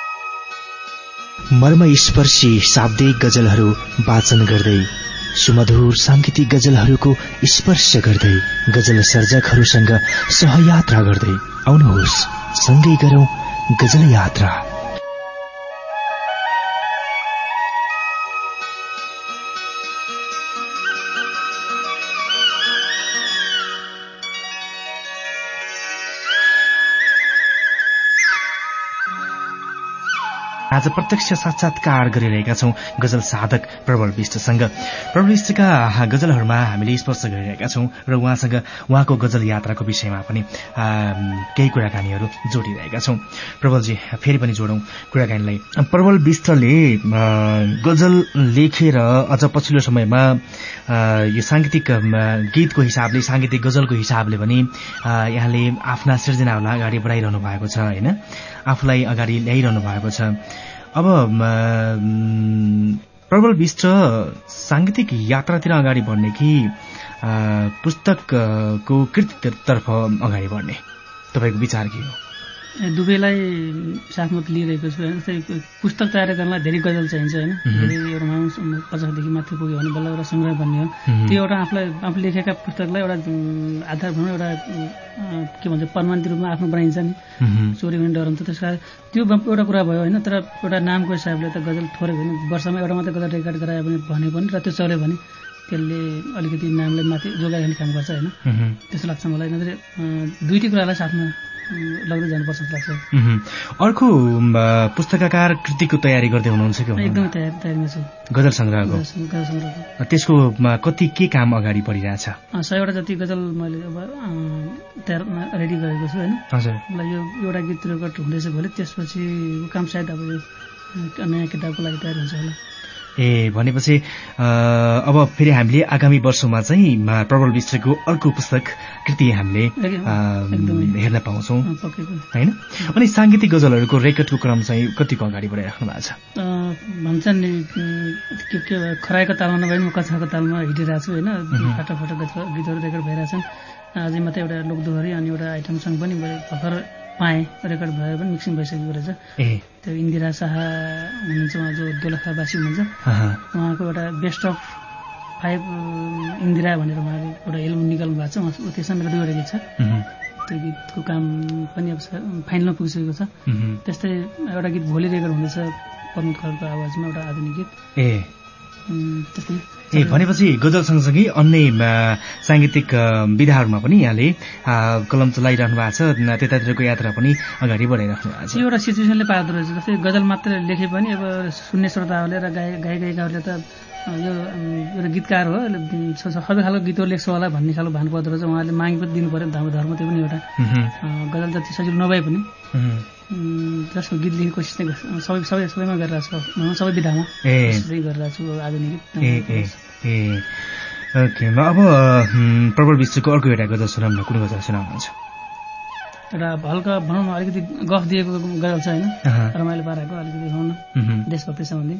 मर्मस्पर्शी शाब्दिक गजलहरू वाचन गर्दै, सुमधुर सांगीतिक गजलहरूको स्पर्श गर्दै, गजल सर्जकहरूसँग सहयात्रा गर्दै आउनुहोस्, सँगै गरौं गजल यात्रा। आज प्रत्यक्ष साक्षात्कार गरिरहेका छौं गजल साधक प्रबल विष्टसँग। प्रबल विष्टका गजलहरूमा हामीले स्पर्श गरिरहेका छौं र उहाँसँग उहाँको गजल यात्राको विषयमा पनि केही कुराकानीहरू जोडिरहेका छौं। प्रबलजी, फेरि पनि जोडौं कुराकानीलाई। प्रबल विष्टले गजल लेखेर अझ पछिल्लो समयमा यो सांगीतिक गीतको हिसाबले, सांगीतिक गजलको हिसाबले पनि यहाँले आफ्ना सृजनाहरूलाई अगाडि बढाइरहनु भएको छ होइन, आफूलाई अगाडि ल्याइरहनु भएको छ। अब प्रबल विष्ट सांगीतिक यात्रातिर अगाडि बढ्ने कि पुस्तकको कृतितर्फ अगाडि बढ्ने, तपाईँको विचार के हो? दुवैलाई साथमा लिइरहेको छु होइन। पुस्तक तयार गर्नलाई धेरै गजल चाहिन्छ होइन, धेरै एउटा पचासदेखि माथि पुग्यो भने बल्ल एउटा सङ्ग्रह बन्ने हो। त्यो एउटा आफूलाई आफूले लेखेका पुस्तकलाई एउटा आधार भनौँ एउटा के भन्छ प्रमाणित रूपमा आफ्नो बनाइन्छ नि, चोरी हुने डर हुन्छ। त्यस कारण त्यो एउटा कुरा भयो होइन। तर एउटा नामको हिसाबले त गजल थोरै होइन, वर्षमा एउटा मात्रै गजल रेकर्ड गरायो भने भने पनि र त्यो चल्यो भने त्यसले अलिकति नामलाई माथि जोगाइरहने काम गर्छ होइन, त्यस्तो लाग्छ मलाई। नत्र दुईटै कुरालाई साथमा लाग्दै जानुपर्छ लाग्छ। अर्को पुस्तकाकार कृतिको तयारी गर्दै हुनुहुन्छ कि? एकदमै तयारी तयारीमा छु। गजल सङ्ग्रहको? गजल सङ्ग्रहको। त्यसको कति के काम अगाडि बढिरहेछ? सयवटा जति गजल मैले अब तयार रेडी गरेको छु होइन। हजुर। मलाई यो एउटा गीत रेकर्ड हुँदैछ भोलि, त्यसपछि काम सायद अब यो नयाँ किताबको लागि तयार हुन्छ होला। ए भनेपछि अब फेरि हामीले आगामी वर्षमा चाहिँ प्रबल विष्टको अर्को पुस्तक कृति हामीले हेर्न पाउँछौँ होइन। अनि सांगीतिक गजलहरूको रेकर्डको क्रम चाहिँ कतिको अगाडि बढाइराख्नु भएको छ? भन्छन् नि के के खराएको तालमा नभए पनि कछाको तालमा हिँडिरहेको छु होइन। फाटा फाटा गीतहरू रेकर्ड भइरहेछन्। अझै मात्रै एउटा लोकदोहोरी अनि एउटा आइटम सङ्ग पनि भर्खर पाएँ, रेकर्ड भएर पनि मिक्सिङ भइसकेको रहेछ। त्यो इन्दिरा शाह हुनुहुन्छ, उहाँ जो दोलखावासी हुनुहुन्छ, उहाँको एउटा बेस्ट अफ फाइभ इन्दिरा भनेर उहाँले एउटा एल्बम निकाल्नु भएको छ। उहाँ त्यसमा मेरो दुईवटा गीत छ। त्यो गीतको काम पनि अब फाइनलमा पुगिसकेको छ। त्यस्तै एउटा गीत भोलि रेकर्ड हुँदैछ प्रमोद खरेलको आवाजमा, एउटा आधुनिक गीत। ए त्यस्तै ए भनेपछि गजल सँगसँगै अन्य सांगीतिक विधाहरूमा पनि यहाँले कलम चलाइरहनु भएको छ, त्यतातिरको यात्रा पनि अगाडि बढाइराख्नु भएको छ। एउटा सिचुएसनले पार्दो रहेछ। जस्तै गजल मात्र लेखे पनि अब सुन्ने श्रोताहरूले र गाय गायक गायिकाहरूले त यो एउटा गीतकार हो, सबै खालको गीतहरू लेख्छ होला भन्ने खालको भान पर्दो रहेछ। उहाँहरूले माग पनि दिनु पऱ्यो धर्म धर्म त्यो पनि एउटा गजल जति सजिलो नभए पनि जसको गीत लेख्ने कोसिस चाहिँ सबै सबै सबैमा गरिरहेको छु, सबै विधामा गरिरहेको छु आधुनिक गीत। ए ओके, अब प्रबल विष्टको अर्को एउटा गजल सुनाउनु, कुन गजल सुनाउनुहुन्छ? एउटा हल्का भनौँ न अलिकति गफ दिएको गजल छ होइन, रमाइलो पाराको अलिकति भनौँ न देशभक्ति सम्बन्धी।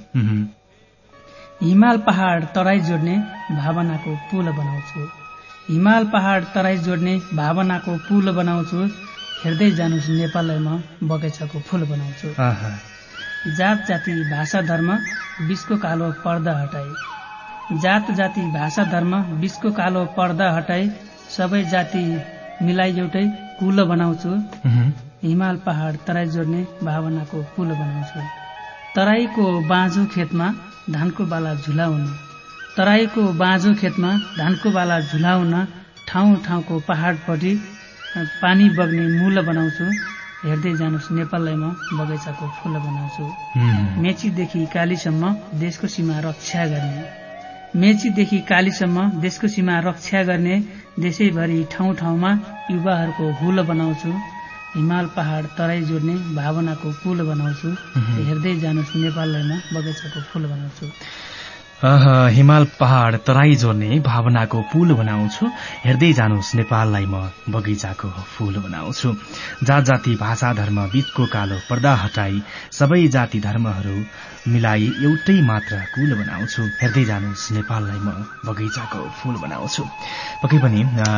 हिमाल पहाड तराई जोड्ने भावनाको पुल बनाउँछु, हिमाल पहाड तराई जोड्ने भावनाको पुल बनाउँछु, हेर्दै जानुहोस् नेपाललाई म बगैँचाको फूल बनाउँछु। जात जाति भाषा धर्म बिचको कालो पर्दा हटाई, जात जाति भाषा धर्म बिचको कालो पर्दा हटाई, सबै जाति मिलाई एउटै कुल बनाउँछु, हिमाल पहाड तराई जोड्ने भावनाको पुल बनाउँछु। तराईको बाँझो खेतमा धानको बाला झुलाउन, तराईको बाँझो खेतमा धानको बाला झुलाउन, ठाउँ ठाउँको पहाडपट्टि पानी बग्ने मूल बनाउँछु, हेर्दै जानुहोस् नेपाललाई म बगैँचाको फूल बनाउँछु। मेचीदेखि कालीसम्म देशको सीमा रक्षा गर्ने, मेचीदेखि कालीसम्म देशको सीमा रक्षा गर्ने, देशैभरि ठाउँ ठाउँमा युवाहरूको हुल बनाउँछु, हिमाल पहाड तराई जोड्ने भावनाको पुल बनाउँछु, हेर्दै जानुहोस् नेपाललाई म बगैँचाको फूल बनाउँछु। हिमाल पहाड तराई जोड्ने भावनाको पुल बनाउँछु, हेर्दै जानुस् नेपाललाई म बगैँचाको फूल बनाउँछु। जात जाति भाषा धर्म बीचको कालो पर्दा हटाई सबै जाति धर्महरू मिलाई एउटै मात्र कुल बनाउँछु, हेर्दै जानुस् नेपाललाई म बगैँचाको फूल बनाउँछु। पक्कै पनि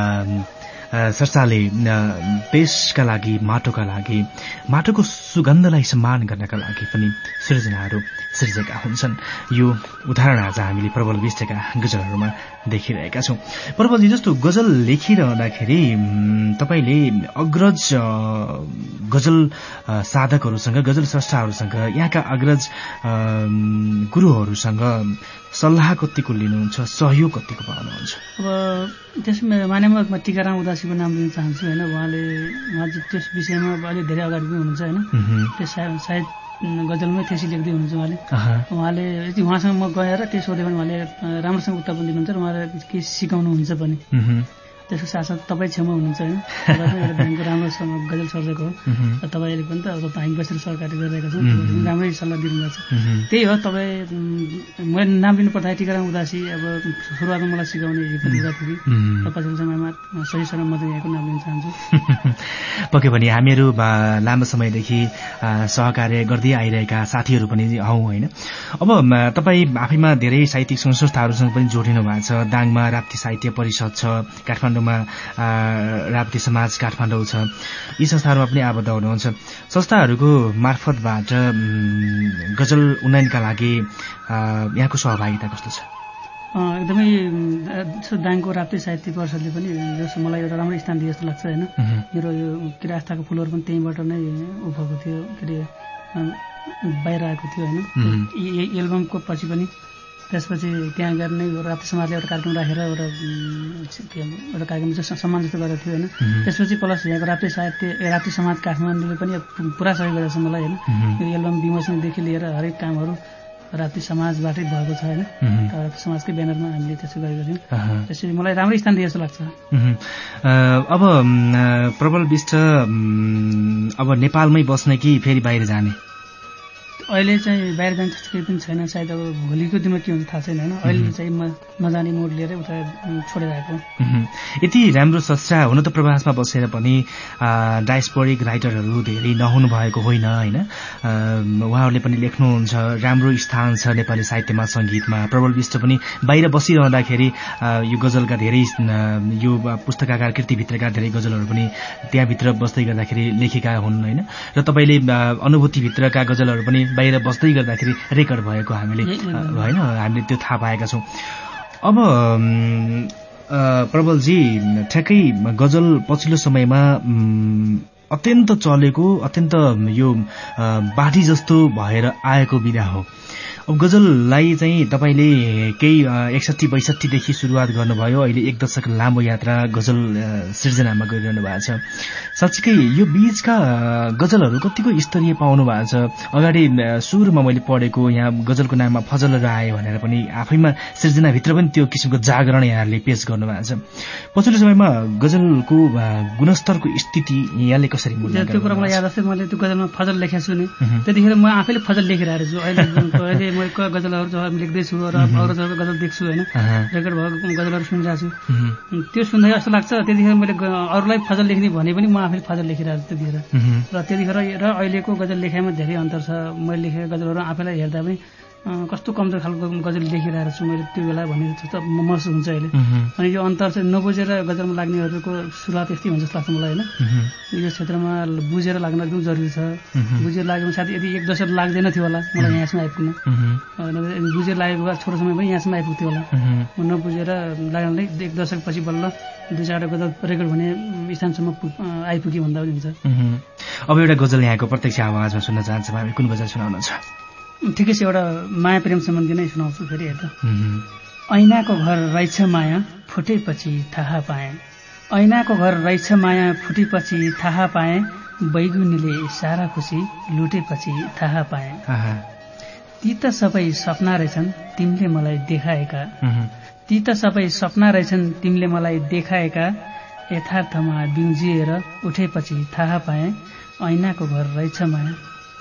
सरसाले देशका लागि, माटोका लागि, माटोको सुगन्धलाई सम्मान गर्नका लागि पनि सृजनाहरू सृजेका हुन्छन्। यो उदाहरण आज हामीले प्रबल विष्टका गजलहरूमा देखिरहेका छौं। प्रबलजी, जस्तो गजल लेखिरहँदाखेरि तपाईँले अग्रज गजल साधकहरूसँग, गजल स्रष्टाहरूसँग, यहाँका अग्रज गुरुहरूसँग सल्लाह कतिको लिनुहुन्छ, सहयोग कतिको पाउनुहुन्छ? अब त्यसमा मानेमा म टीकाराम उदासीको नाम लिन चाहन्छु होइन। उहाँले उहाँ त्यस विषयमा अलि धेरै अगाडि पनि हुनुहुन्छ होइन। त्यस सायद गजलमै थेसी लेख्दै हुनुहुन्छ उहाँले। उहाँले यदि उहाँसँग म गएर केही सोध्यो भने उहाँले राम्रोसँग उत्तर पनि दिनुहुन्छ र उहाँले केही सिकाउनुहुन्छ पनि। त्यसको साथसाथ तपाईँ छेउमा हुनुहुन्छ होइन। तपाईँ ब्याङ्कको राम्रो गजल सर्जक हो, तपाईँले पनि त अब हामी बसेर सरकारी गरिरहेका छौँ, राम्रै सल्लाह दिनुभएको छ। त्यही हो, तपाईँ मैले नाम लिनु पर्दाखेरि टीकाराम उदासी अब सुरुवातमा मलाई सिकाउने विद्यार्थी र पछिल्लो समयमा सही समय म चाहिँ यहाँको नाम लिन चाहन्छु। पक्कै पनि हामीहरू लामो समयदेखि सहकार्य गर्दै आइरहेका साथीहरू पनि हौँ होइन। अब तपाईँ आफैमा धेरै साहित्यिक संस्थाहरूसँग पनि जोडिनु भएको छ। दाङमा राप्ती साहित्य परिषद छ, काठमाडौँ राप्ती समाज काठमाडौँ छ, यी संस्थाहरूमा पनि आबद्ध हुनुहुन्छ। संस्थाहरूको मार्फतबाट गजल उन्नयनका लागि यहाँको सहभागिता कस्तो छ? एकदमै दाङको राप्ती साहित्य परिषदले पनि जस्तो मलाई एउटा राम्रो स्थान दिए जस्तो लाग्छ होइन। मेरो यो के अरे आस्थाको फुलहरू पनि त्यहीँबाट नै उभेको थियो, के अरे बाहिर आएको थियो होइन। एल्बमको पछि पनि त्यसपछि त्यहाँ गएर नै राप्ती समाजले एउटा कार्यक्रम राखेर एउटा एउटा कार्यक्रम चाहिँ सम्मान जस्तो गरेको थियो होइन। त्यसपछि प्लस यहाँको राप्ती साहित्य राप्ती समाज काठमाडौँले पनि पुरा सहयोग गरेको छ मलाई होइन। यो एल्बम विमोचनदेखि लिएर हरेक कामहरू राप्ती समाजबाटै भएको छ होइन। राप्ती समाजकै ब्यानरमा हामीले त्यसो गरेको थियौँ। त्यसरी मलाई राम्रो स्थान दिए जस्तो लाग्छ। अब प्रबल विष्ट अब नेपालमै बस्ने कि फेरि बाहिर जाने? अहिले चाहिँ बाहिर जाने केही पनि छैन। सायद अब भोलिको दिनमा के हुन्छ थाहा छैन होइन। अहिले चाहिँ म नजाने मोड लिएर उता छोडेर आएको। यति राम्रो संस्था हुन त प्रवासमा बसेर पनि डायस्पोरिक राइटरहरू धेरै नहुनु भएको होइन होइन। उहाँहरूले पनि लेख्नुहुन्छ, राम्रो स्थान छ नेपाली साहित्यमा, सङ्गीतमा। प्रबल विष्ट पनि बाहिर बसिरहँदाखेरि यो गजलका धेरै यो पुस्तकाकार कृतिभित्रका धेरै गजलहरू पनि त्यहाँभित्र बस्दै गर्दाखेरि लेखेका हुन् होइन। र तपाईँले अनुभूतिभित्रका गजलहरू पनि बाहिर बस्दै गर्दाखेरि रेकर्ड भएको हामीले होइन हामीले त्यो थाहा पाएका छौँ। अब प्रबलजी, ठ्याक्कै गजल पछिल्लो समयमा अत्यन्त चलेको, अत्यन्त यो बाढी जस्तो भएर आएको विधा हो। अब गजललाई चाहिँ तपाईँले केही एकसट्ठी बैसठीदेखि सुरुवात गर्नुभयो, अहिले एक दशक लामो यात्रा गजल सृजनामा गरिरहनु भएको छ। साँच्चीकै यो बीचका गजलहरू कतिको स्तरीय पाउनु भएको छ? अगाडि सुरुमा मैले पढेको यहाँ गजलको नाममा फजल राय भनेर पनि आफैमा सृजनाभित्र पनि त्यो किसिमको जागरण यहाँहरूले पेश गर्नुभएको छ। पछिल्लो समयमा गजलको गुणस्तरको स्थिति यहाँले कसरी मूल्याङ्कन? त्यो कुरा मलाई याद आउँछ, मैले त्यो गजलमा फजल लेखेको छु नि, त्यतिखेर म आफैले फजल लेखिरहेको छु। अहिले म गजलहरू जब लेख्दैछु र अरूहरूको गजल देख्छु होइन, रेकर्ड भएको गजलहरू सुनिरहेको छु। त्यो सुन्दै जस्तो लाग्छ त्यतिखेर मैले अरूलाई फजल लेख्ने भने पनि म आफैले फजल लेखिरहेको छु त्यतिखेर। र त्यतिखेर र अहिलेको गजल लेखाइमा धेरै अन्तर छ। मैले लेखेको गजलहरू आफैलाई हेर्दा पनि कस्तो कमजोर खालको गजल लेखिरहेको छु मैले त्यो बेला भन्ने जस्तो महसुस हुन्छ अहिले। अनि यो अन्तर चाहिँ नबुझेर गजलमा लाग्नेहरूको सुरुवात यस्तै हुन्छ जस्तो लाग्छ मलाई होइन। यो क्षेत्रमा बुझेर लाग्न एकदम जरुरी छ। बुझेर लाग्यो भने साथै यदि एक दशक लाग्दैन थियो होला मलाई यहाँसम्म आइपुग्न, बुझेर लागेको भए छोटो समय पनि यहाँसम्म आइपुग्थ्यो होला। म नबुझेर लाग्नलाई एक दशकपछि बल्ल दुई चारवटा गजल रेकर्ड हुने स्थानसम्म आइपुग्यो भन्दा पनि हुन्छ। अब एउटा गजल यहाँको प्रत्यक्ष आवाजमा सुन्न चाहन्छौँ हामी, कुन गजल सुनाउनुहुन्छ? ठिकै छ, एउटा माया प्रेम सम्बन्धी नै सुनाउँछु फेरि हेर्दा। ऐनाको घर रहेछ माया फुटेपछि थाहा पाएँ, ऐनाको घर रहेछ माया फुटेपछि थाहा पाएँ, बैगुनीले सारा खुसी लुटेपछि थाहा पाएँ। ती त सबै सपना रहेछन् तिमीले मलाई देखाएका, ती त सबै सपना रहेछन् तिमीले मलाई देखाएका, यथार्थमा बिउजिएर उठेपछि थाहा पाएँ, ऐनाको घर रहेछ माया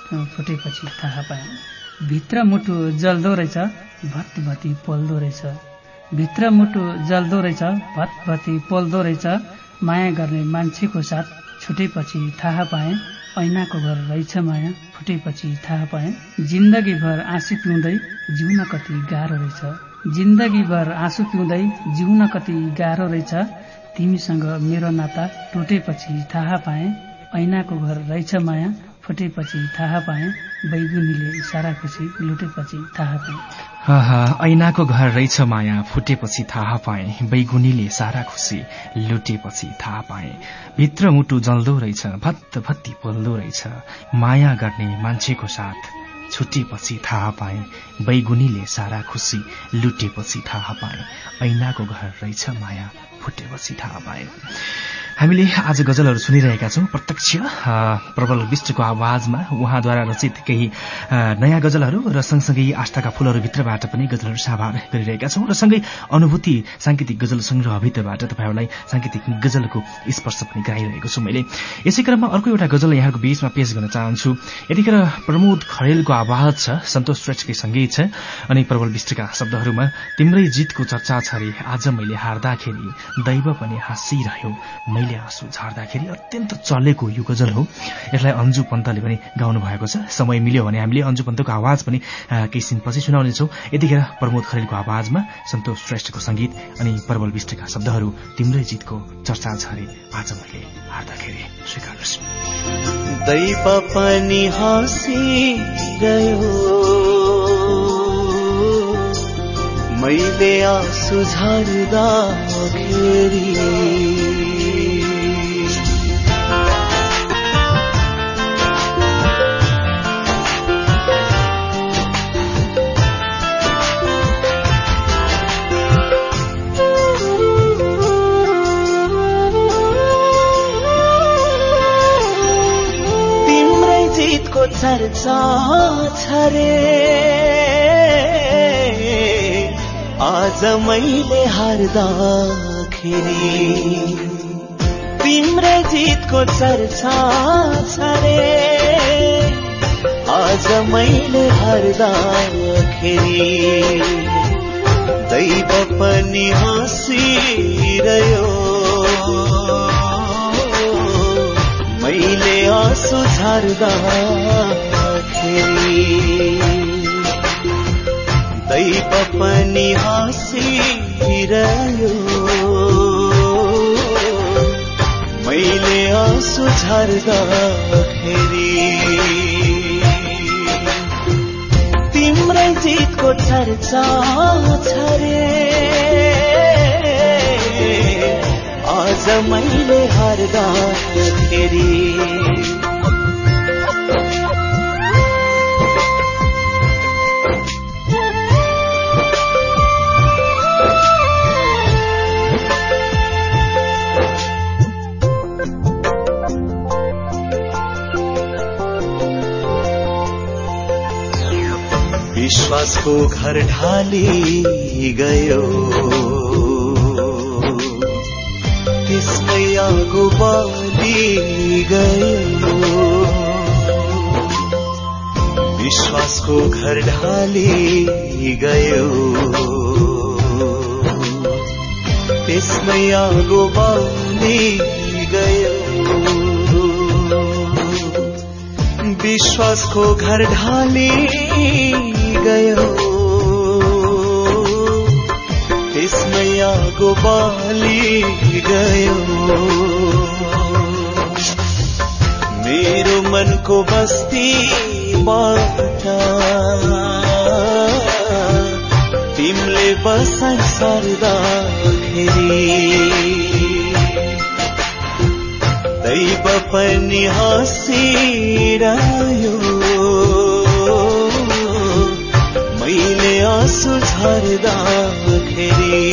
फुटेपछि थाहा पाएँ। भित्र मुटु जल्दो रहेछ भत्भती पोल्दो रहेछ। भित्र मुटु जल्दो रहेछ भत्भती पोल्दो रहेछ। माया गर्ने मान्छेको साथ छुटेपछि थाहा पाएँ। ऐनाको घर रहेछ माया फुटेपछि थाहा पाएँ। जिन्दगीभर आँसु पिउँदै जिउन कति गाह्रो रहेछ। जिन्दगीभर आँसु पिउँदै जिउन कति गाह्रो रहेछ। तिमीसँग मेरो नाता टुटेपछि थाहा पाएँ। ऐनाको घर रहेछ माया फुटेपछि थाहा पाएँ। बैगुनीले सारा खुसी लुटेपछि थाहा पाएँ। हा हा ऐनाको घर रहेछ माया फुटेपछि थाहा पाएँ। बैगुनीले सारा खुसी लुटेपछि थाहा पाएँ। भित्र मुटु जल्दो रहेछ भत्त भत्ती पोल्दो रहेछ। माया गर्ने मान्छेको साथ छुटेपछि थाहा पाएँ। बैगुनीले सारा खुसी लुटेपछि थाहा पाएँ। ऐनाको घर रहेछ माया फुटेपछि थाहा पाएँ। हामीले आज गजलहरू सुनिरहेका छौं। प्रत्यक्ष प्रबल विष्टको आवाजमा उहाँद्वारा रचित केही नयाँ गजलहरू र सँगसँगै आस्थाका फूलहरूभित्रबाट पनि गजलहरू साभार गरिरहेका छौं र सँगै अनुभूति सांगीतिक गजल संग्रहभित्रबाट तपाईहरूलाई सांगीतिक गजलको स्पर्श पनि गराइरहेको छु मैले। यसै क्रममा अर्को एउटा गजल यहाँको बीचमा पेश गर्न चाहन्छु। यतिखेर प्रमोद खरेलको आवाज छ, सन्तोष श्रेष्ठकै संगीत छ अनि प्रबल विष्टका शब्दहरूमा तिम्रै जितको चर्चा छ रे आज मैले हार्दाखेरि दैव पनि हाँसिरह्यो मैले आँसु झार्दाखेरि। अत्यन्त चलेको यो गजल हो। यसलाई अन्जु पन्तले पनि गाउनु भएको छ। समय मिल्यो भने हामीले अन्जु पन्तको आवाज पनि केही दिनपछि सुनाउनेछौँ। यतिखेर प्रमोद खरेलको आवाजमा सन्तोष श्रेष्ठको संगीत अनि प्रबल विष्टका शब्दहरू तिम्रै जितको चर्चा छ रे आज मैले हार्दाखेरि। स्वीकार्नुहोस्। दैव पनि हाँसिरह्यो मैले आँसु झार्दाखेरि। चर्चा छ रे आज मैले हार्दाखेरि। तिम्रै जितको चर्चा छ रे आज मैले हार्दाखेरि। दैव पनि हाँसिरह्यो मैले आँसु झार्दाखेरि। दैव पनि हाँसिरह्यो मैले आँसु झार्दाखेरि। तिम्रै जितको चर्चा छ रे आज मैले हार्दाखेरि। विश्वासको घर ढाली गयो त्यसमै आगो बाली गयो। विश्वासको घर ढाली गयो त्यसमै आगो बाली गयो। विश्वासको घर ढाली गयो त्यसमै आगो बाली गयो। मेरो मनको बस्तीबाट तिमीले बसाइ सार्दाखेरि। दैव पनि हाँसिरह्यो मैले आँसु झार्दाखेरि।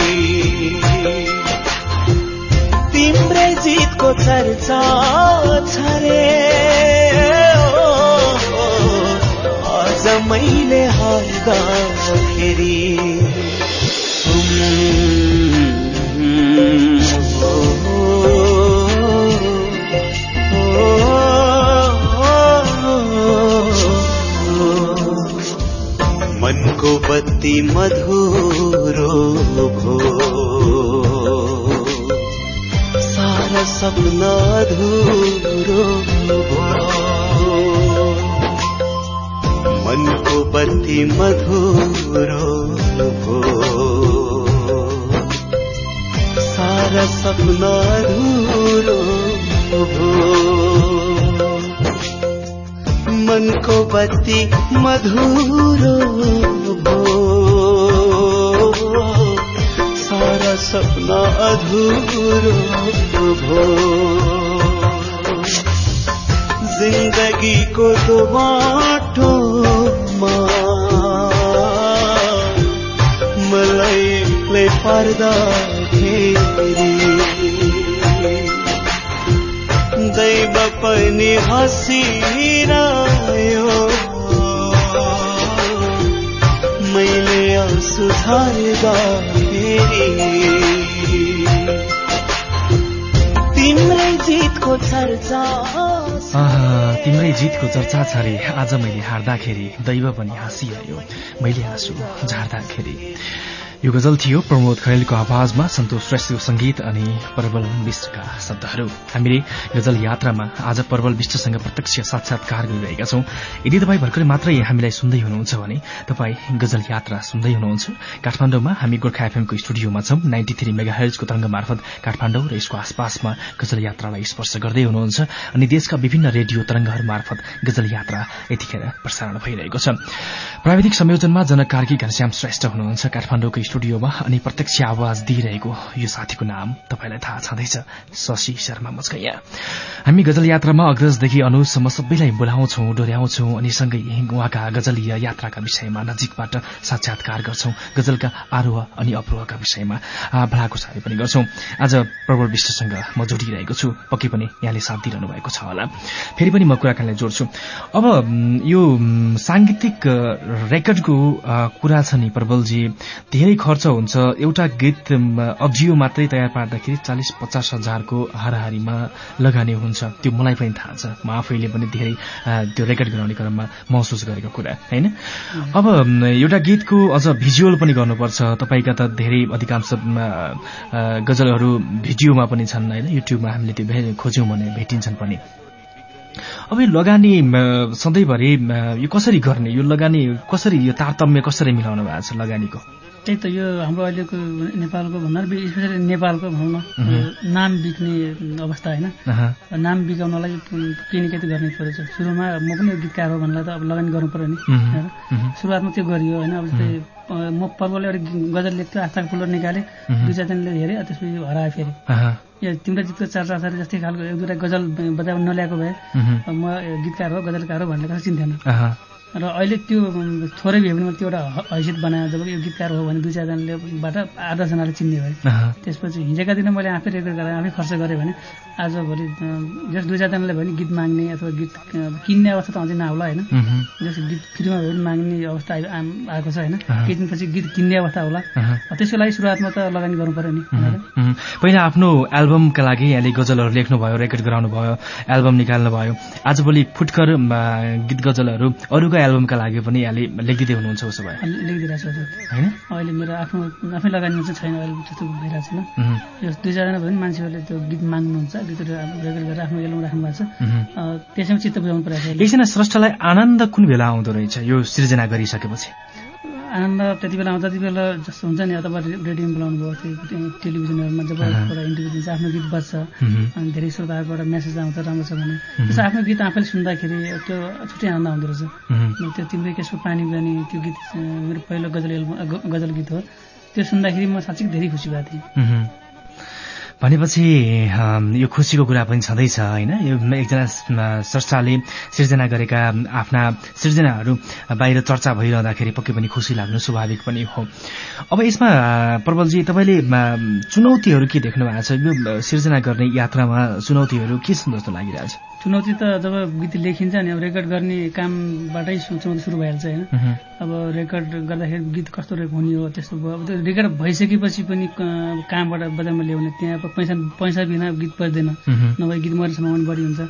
तिम्रै जितको चर्चा छ रे आज मैले हार्दाखेरि। बत्ती मधुरो भो सारा सपना अधुरो भो मनको बत्ती मधुरो भो सारा सपना अधुरो भो मनको बत्ती मधुरो भो सारा सपना अधूरो भो जिंदगी को दो बाटोमा मलाई एक्लै पर्दाखेरि दैव पनि हँसिरह्यो मैले आँसु झार्दाखेरि तिम्रै जितको चर्चा तिम्रै जितको चर्चा छ रे आज मैले हार्दाखेरि दैव पनि हाँसिरह्यो मैले आँसु झार्दाखेरि। यो गजल थियो प्रमोद खरेलको आवाजमा सन्तोष श्रेष्ठको संगीत अनि प्रबल विष्टका शब्दहरू। हामीले गजल यात्रामा आज प्रबल विष्टसँग प्रत्यक्ष साक्षात्कार गरिरहेका छौं। यदि तपाईँ भर्खरै मात्रै हामीलाई सुन्दै हुनुहुन्छ भने तपाईँ गजल यात्रा सुन्दै हुनुहुन्छ। काठमाडौँमा हामी गोर्खा एफएमको स्टुडियोमा छौं। नाइन्टी थ्री मेगा हर्जको तरंग मार्फत काठमाडौँ र यसको आसपासमा गजल यात्रालाई स्पर्श गर्दै हुनुहुन्छ अनि देशका विभिन्न रेडियो तरंगहरू मार्फत गजल यात्रा यतिखेर प्रसारण भइरहेको छ। प्राविधिक संयोजनमा जनक कार्की घनश्याम श्रेष्ठ हुनुहुन्छ काठमाडौँको स्टुडियोमा अनि प्रत्यक्ष आवाज दिइरहेको यो साथीको नाम तपाईलाई थाहा छँदैछ, शशि शर्मा मस्कैया। हामी गजल यात्रामा अग्रजदेखि अनुजसम्म सबैलाई बोलाउँछौं, डोर्याउँछौं अनि सँगै उहाँका गजलीय यात्राका विषयमा नजिकबाट साक्षात्कार गर्छौं, गजलका आरोह अनि अवरोहका विषयमा भलाकुसारी पनि गर्छौं। आज प्रबल विष्टसँग म जोडिरहेको छु, पक्कै पनि यहाँले साथ दिइरहनु भएको छ होला। फेरि पनि म कुराकानीलाई जोड्छु। अब यो सांगीतिक रेकर्डको कुरा छ नि प्रबलजी, धेरै खर्च हुन्छ। एउटा गीत अडियो मात्रै तयार पार्दाखेरि चालिस पचास हजारको हाराहारीमा लगानी हुन्छ। त्यो मलाई पनि थाहा छ, म आफैले पनि धेरै त्यो रेकर्ड गराउने क्रममा महसुस गरेको कुरा हैन। अब एउटा गीतको अझ भिजुअल पनि गर्नुपर्छ। तपाईँका त धेरै अधिकांश गजलहरू भिडियोमा पनि छन् हैन, युट्युबमा हामीले त्यो खोज्यौं भने भेटिन्छन् पनि। अब यो लगानी सधैँभरि यो कसरी गर्ने, यो लगानी कसरी, यो तारतम्य कसरी मिलाउनु भएको छ लगानीको? त्यही त यो हाम्रो अहिलेको नेपालको भन्दा स्पेसली नेपालको भनौँ न नाम बिक्ने अवस्था होइन। नाम बिकाउनलाई केही न केही त गर्नै परेछ। सुरुमा म पनि गीतकार हो भन्नलाई त अब लगानी गर्नु पर्यो नि। सुरुवातमा त्यो गरियो होइन। अब जस्तै म पर्वले एउटा गजल लेख्थ्यो, आस्थाको फुलर निकालेँ, दुई चारजनाले हेरेँ, त्यसपछि हरायो फेरि। यो तिम्रो जितको चर्चा छ जस्तै खालको एक दुईवटा गजल बजाउन नल्याएको भए म गीतकार हो गजलकार हो भन्ने कसै चिन्थेन। र अहिले त्यो थोरै भए पनि त्यो एउटा हैसियत बनायो। जब यो गीतकार हो भने दुई चारजनाले बाट आठ दसजनाले चिन्ने भयो। त्यसपछि हिजोका दिन मैले आफै रेकर्ड गरेर आफै खर्च गरेँ भने आजभोलि जस दुई चारजनाले भने गीत माग्ने अथवा गीत किन्ने अवस्था त अझै नआउला होइन। जस्तो गीत फ्रीमा भयो भने माग्ने अवस्था आएको छ होइन। केही दिनपछि गीत किन्ने अवस्था होला। त्यसको लागि सुरुवातमा त लगानी गर्नु पर्यो नि। पहिला आफ्नो एल्बमका लागि यहाँले गजलहरू लेख्नुभयो, रेकर्ड गराउनु भयो, एल्बम निकाल्नु भयो। आजभोलि फुटकर गीत गजलहरू अरूको एल्बमका लागि पनि यहाँले लेखिदिँदै हुनुहुन्छ उसो भए? लेखिदिरहेको छु होइन। अहिले मेरो आफ्नो आफै लगानी चाहिँ छैन, अहिले त्यस्तो भइरहेको छैन। यो दुई चारजना भयो भने मान्छेहरूले त्यो गीत माग्नुहुन्छ, गीतहरू रेकर्ड गरेर आफ्नो एल्बम राख्नु भएको छ। त्यसैमा चित्त बुझाउनु परेको छ। एकजना स्रष्टालाई आनन्द कुन बेला आउँदो रहेछ यो सृजना गरिसकेपछि? आनन्द त्यति बेला जति बेला जस्तो हुन्छ नि, अथवा रेडियोमा बोलाउनु भयो, टेलिभिजनहरूमा जब एउटा इन्टरभ्यू दिन्छ, आफ्नो गीत बज्छ अनि धेरै श्रोताहरूको एउटा मेसेज आउँछ राम्रो छ भने, त्यसो आफ्नो गीत आफैले सुन्दाखेरि त्यो छुट्टै आनन्द आउँदो रहेछ। त्यो तिम्रै केसको पानी पनि त्यो गीत मेरो पहिलो गजल एल्बम गजल गीत हो। त्यो सुन्दाखेरि म साँच्चै धेरै खुसी भएको थिएँ। भनेपछि यो खुसीको कुरा पनि छँदैछ होइन। यो एकजना स्रष्टाले सिर्जना गरेका आफ्ना सृजनाहरू बाहिर चर्चा भइरहँदाखेरि पक्कै पनि खुसी लाग्नु स्वाभाविक पनि हो। अब यसमा प्रबलजी तपाईँले चुनौतीहरू के देख्नु भएको छ? यो सिर्जना गर्ने यात्रामा चुनौतीहरू के छन् जस्तो लागिरहेछ? चुनौती त जब गीत लेखिन्छ नि, अब रेकर्ड गर्ने कामबाटै चुनौती सुरु भइहाल्छ होइन। अब रेकर्ड गर्दाखेरि गीत कस्तो हुने हो त्यस्तो भयो। अब त्यो रेकर्ड भइसकेपछि पनि कहाँबाट बजारमा ल्याउने, त्यहाँ पैसा पैसा बिना गीत बज्दैन, नभए गीत मरेसम्म पनि बढी हुन्छ।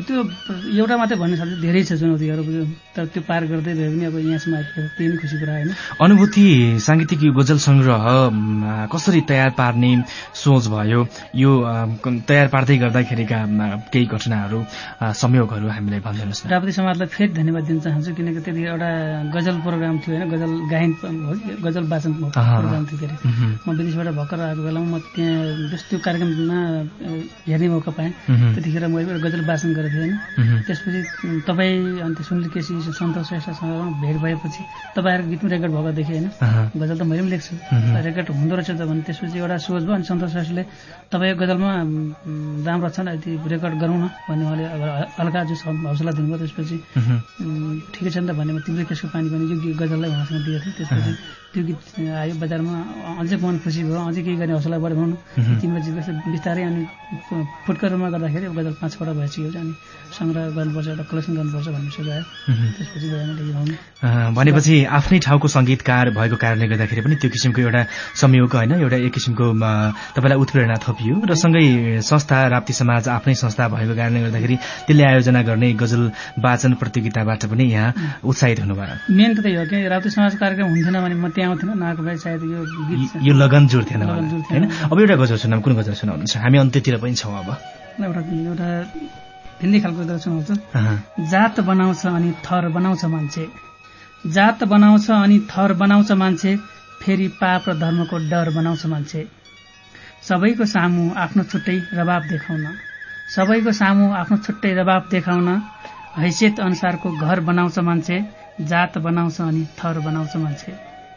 त्यो एउटा मात्रै भन्ने सक्छ धेरै छ चुनौतीहरू, तर त्यो पार गर्दै गयो भने अब यहाँसम्म आइपुग्यो त्यही नै खुसी कुरा होइन। अनुभूति साङ्गीतिक यो गजल सङ्ग्रह कसरी तयार पार्ने सोच भयो, यो तयार पार्दै गर्दाखेरिका केही घटनाहरू संयोगहरू हामीलाई भनिदिनुहोस् न। राप्ती समाजलाई फेरि धन्यवाद दिन चाहन्छु, किनकि त्यति एउटा गजल प्रोग्राम थियो होइन, गजल गायन गजल वाचन प्रोग्राम थियो। के अरे म विदेशबाट भर्खर आएको बेलामा म त्यहाँ जस्तो त्यो कार्यक्रममा हेर्ने मौका पाएँ। त्यतिखेर म गजल वाचन गरेको थिएँ होइन। त्यसपछि तपाईँ अन्त सुनिल केसी सन्तोष श्रेष्ठसँग भेट भएपछि तपाईँहरूको गीत रेकर्ड भएको देखेँ होइन। गजल त मैले पनि लेख्छु, रेकर्ड हुँदो रहेछ त भने त्यसपछि एउटा सोच भयो। अनि सन्तोष श्रेष्ठले तपाईँ गजलमा राम्रो छ नि यति रेकर्ड गरौँ न भन्ने उहाँले हल्का जो हौसला दिनुभयो। त्यसपछि ठिकै छ नि त भने तिम्रो केसको पानी पनि यो गजललाई उहाँसँग दिएको थिएँ। त्यसपछि त्यो गीत आयो बजारमा, अझै मन खुसी भयो, अझै केही गर्ने हौसला बढाउनु तिम्रो जीव बिस्तारै। अनि फुटकरमा गर्दाखेरि गजल पाँच छवटा भइसक्यो अनि सङ्ग्रह गर्नुपर्छ, एउटा कलेक्सन गर्नुपर्छ भन्ने सोच आयो। त्यसपछि भनेपछि आफ्नै ठाउँको सङ्गीतकार भएको कारणले गर्दाखेरि पनि त्यो किसिमको एउटा संयोग होइन, एउटा एक किसिमको तपाईँलाई उत्प्रेरणा थपियो र सँगै संस्था राप्ती समाज आफ्नै संस्था भएको कारणले गर्दाखेरि त्यसले आयोजना गर्ने गजल वाचन प्रतियोगिताबाट पनि यहाँ उत्साहित हुनुभयो। मेन त त्यही हो कि राप्ती समाज कार्यक्रम हुन्थेन भने म त्यहाँ आउँथेन नआएको भए सायद यो गीत यो लगन जुड्थेन होइन। अब एउटा गजल सुनाउँ, कुन गजल सुनाउनुहुन्छ? हामी अन्त्यतिर पनि छौँ अब। एउटा एउटा भिन्दै खालको गजल सुनाउँछु। जात बनाउँछ अनि थर बनाउँछ मान्छे, जात बनाउँछ अनि थर बनाउँछ मान्छे, फेरि पाप र धर्मको डर बनाउँछ मान्छे। सबैको सामु आफ्नो छुट्टै रबाब देखाउन, सबैको सामु आफ्नो छुट्टै रबाब देखाउन, हैसियत अनुसारको घर बनाउँछ मान्छे, जात बनाउँछ अनि थर बनाउँछ मान्छे।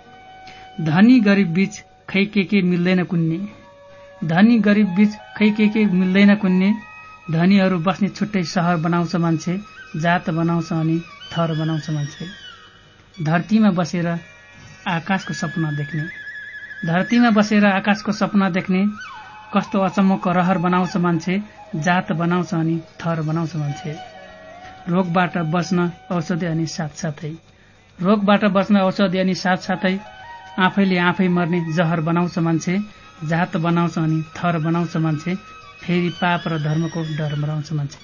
धनी गरिब बीच खै के के मिल्दैन कुन्ने, धनी गरिब बीच खै के के मिल्दैन कुन्ने, धनीहरू बस्ने छुट्टै सहर बनाउँछ मान्छे, जात बनाउँछ अनि थर बनाउँछ मान्छे। धरतीमा बसेर आकाशको सपना देख्ने, धरतीमा बसेर आकाशको सपना देख्ने, कस्तो अचम्मको रहर बनाउँछ मान्छे, जात बनाउँछ अनि थर बनाउँछ मान्छे। रोगबाट बच्न औषधि अनि साथसाथै, रोगबाट बच्न औषधि अनि साथसाथै, आफैले आफै मर्ने जहर बनाउँछ मान्छे, जात बनाउँछ अनि थर बनाउँछ मान्छे, फेरि पाप र धर्मको डर बनाउँछ मान्छे।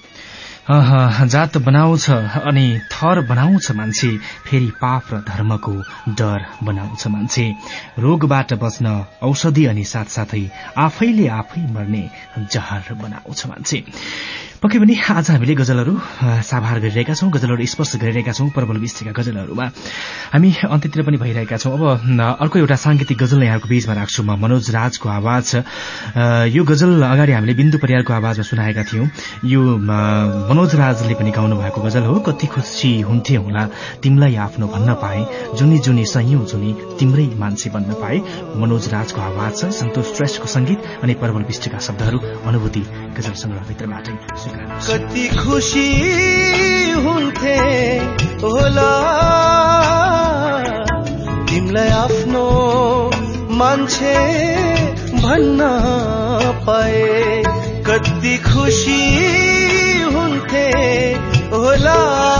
जात बनाउँछ अनि थर बनाउँछ मान्छे, फेरि पाप र धर्मको डर बनाउँछ मान्छे। रोगबाट बच्न औषधि अनि साथसाथै, आफैले आफै मर्ने जहर बनाउँछ मान्छे। पक्कै पनि आज हामीले गजलहरू साभार गरिरहेका छौँ, गजलहरू स्पर्श गरिरहेका छौँ प्रबल विष्टका गजलहरूमा। हामी अन्त्यतिर पनि भइरहेका छौँ। अब अर्को एउटा साङ्गीतिक गजल यहाँको बीचमा राख्छु म। मनोज राजको आवाज छ यो गजल। अगाडि हामीले बिन्दु परियारको आवाजमा सुनाएका थियौँ। यो मनोज राजले पनि गाउनु भएको गजल हो। कति खुसी हुन्थे होला तिमीलाई आफ्नो भन्न पाए, जुनी जुनी सयौं जुनी तिम्रै मान्छे बन्न पाए। मनोज राजको आवाज छ, सन्तोष श्रेष्ठको संगीत अनि प्रबल विष्टका शब्दहरू अनुभूति गजल संग्रहभित्रबाटै। कति खुसी हुन्थे होला तिमीलाई आफ्नो मान्छे भन्न पाए, कति खुसी हुन्थे होला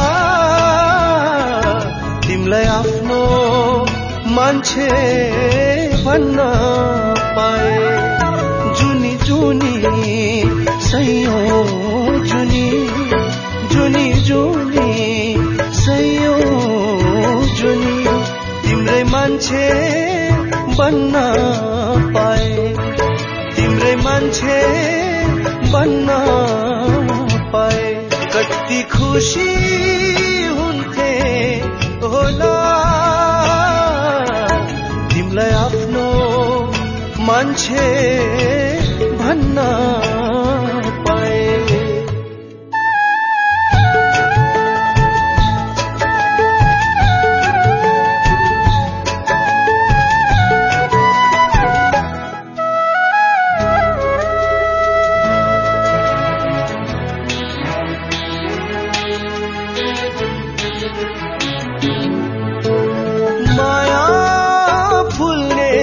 तिमीलाई आफ्नो मान्छे भन्न पाए। जुनी जुनी सयौं जुनी, जुनी जुनी सयौं जुनी तिम्रै मान्छे बन्न पाए, तिम्रै मान्छे बन्न पाए। कति खुसी हुन्थे होला तिमीलाई आफ्नो मान्छे भन्न पाए। माया फुल्ने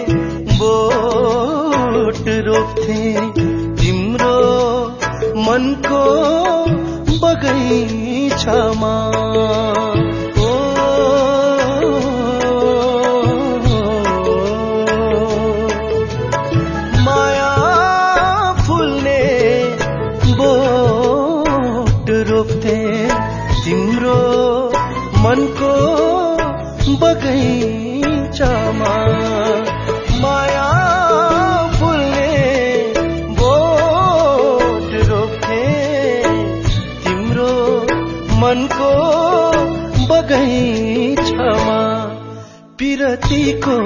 बोट रोप्थे तिम्रो मनको बगैँचामा, ओ माया फुल्ने बोट रोप्थे तिम्रो मनको बगैँचामा माया फुल्ने बोट रोप्थे तिम्रो मनको बगैँचामा पिरतीको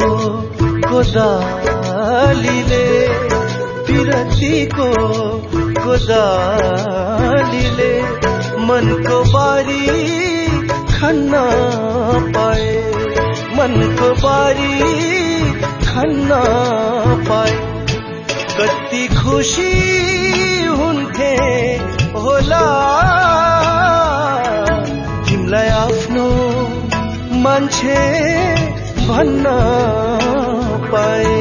गोदालीले पिरतीको गोदालीले मनको बारी खन्न पाए मनको बारी खन्न पाए कति खुसी हुन्थे होला तिमीलाई आफ्नो मान्छे भन्न पाए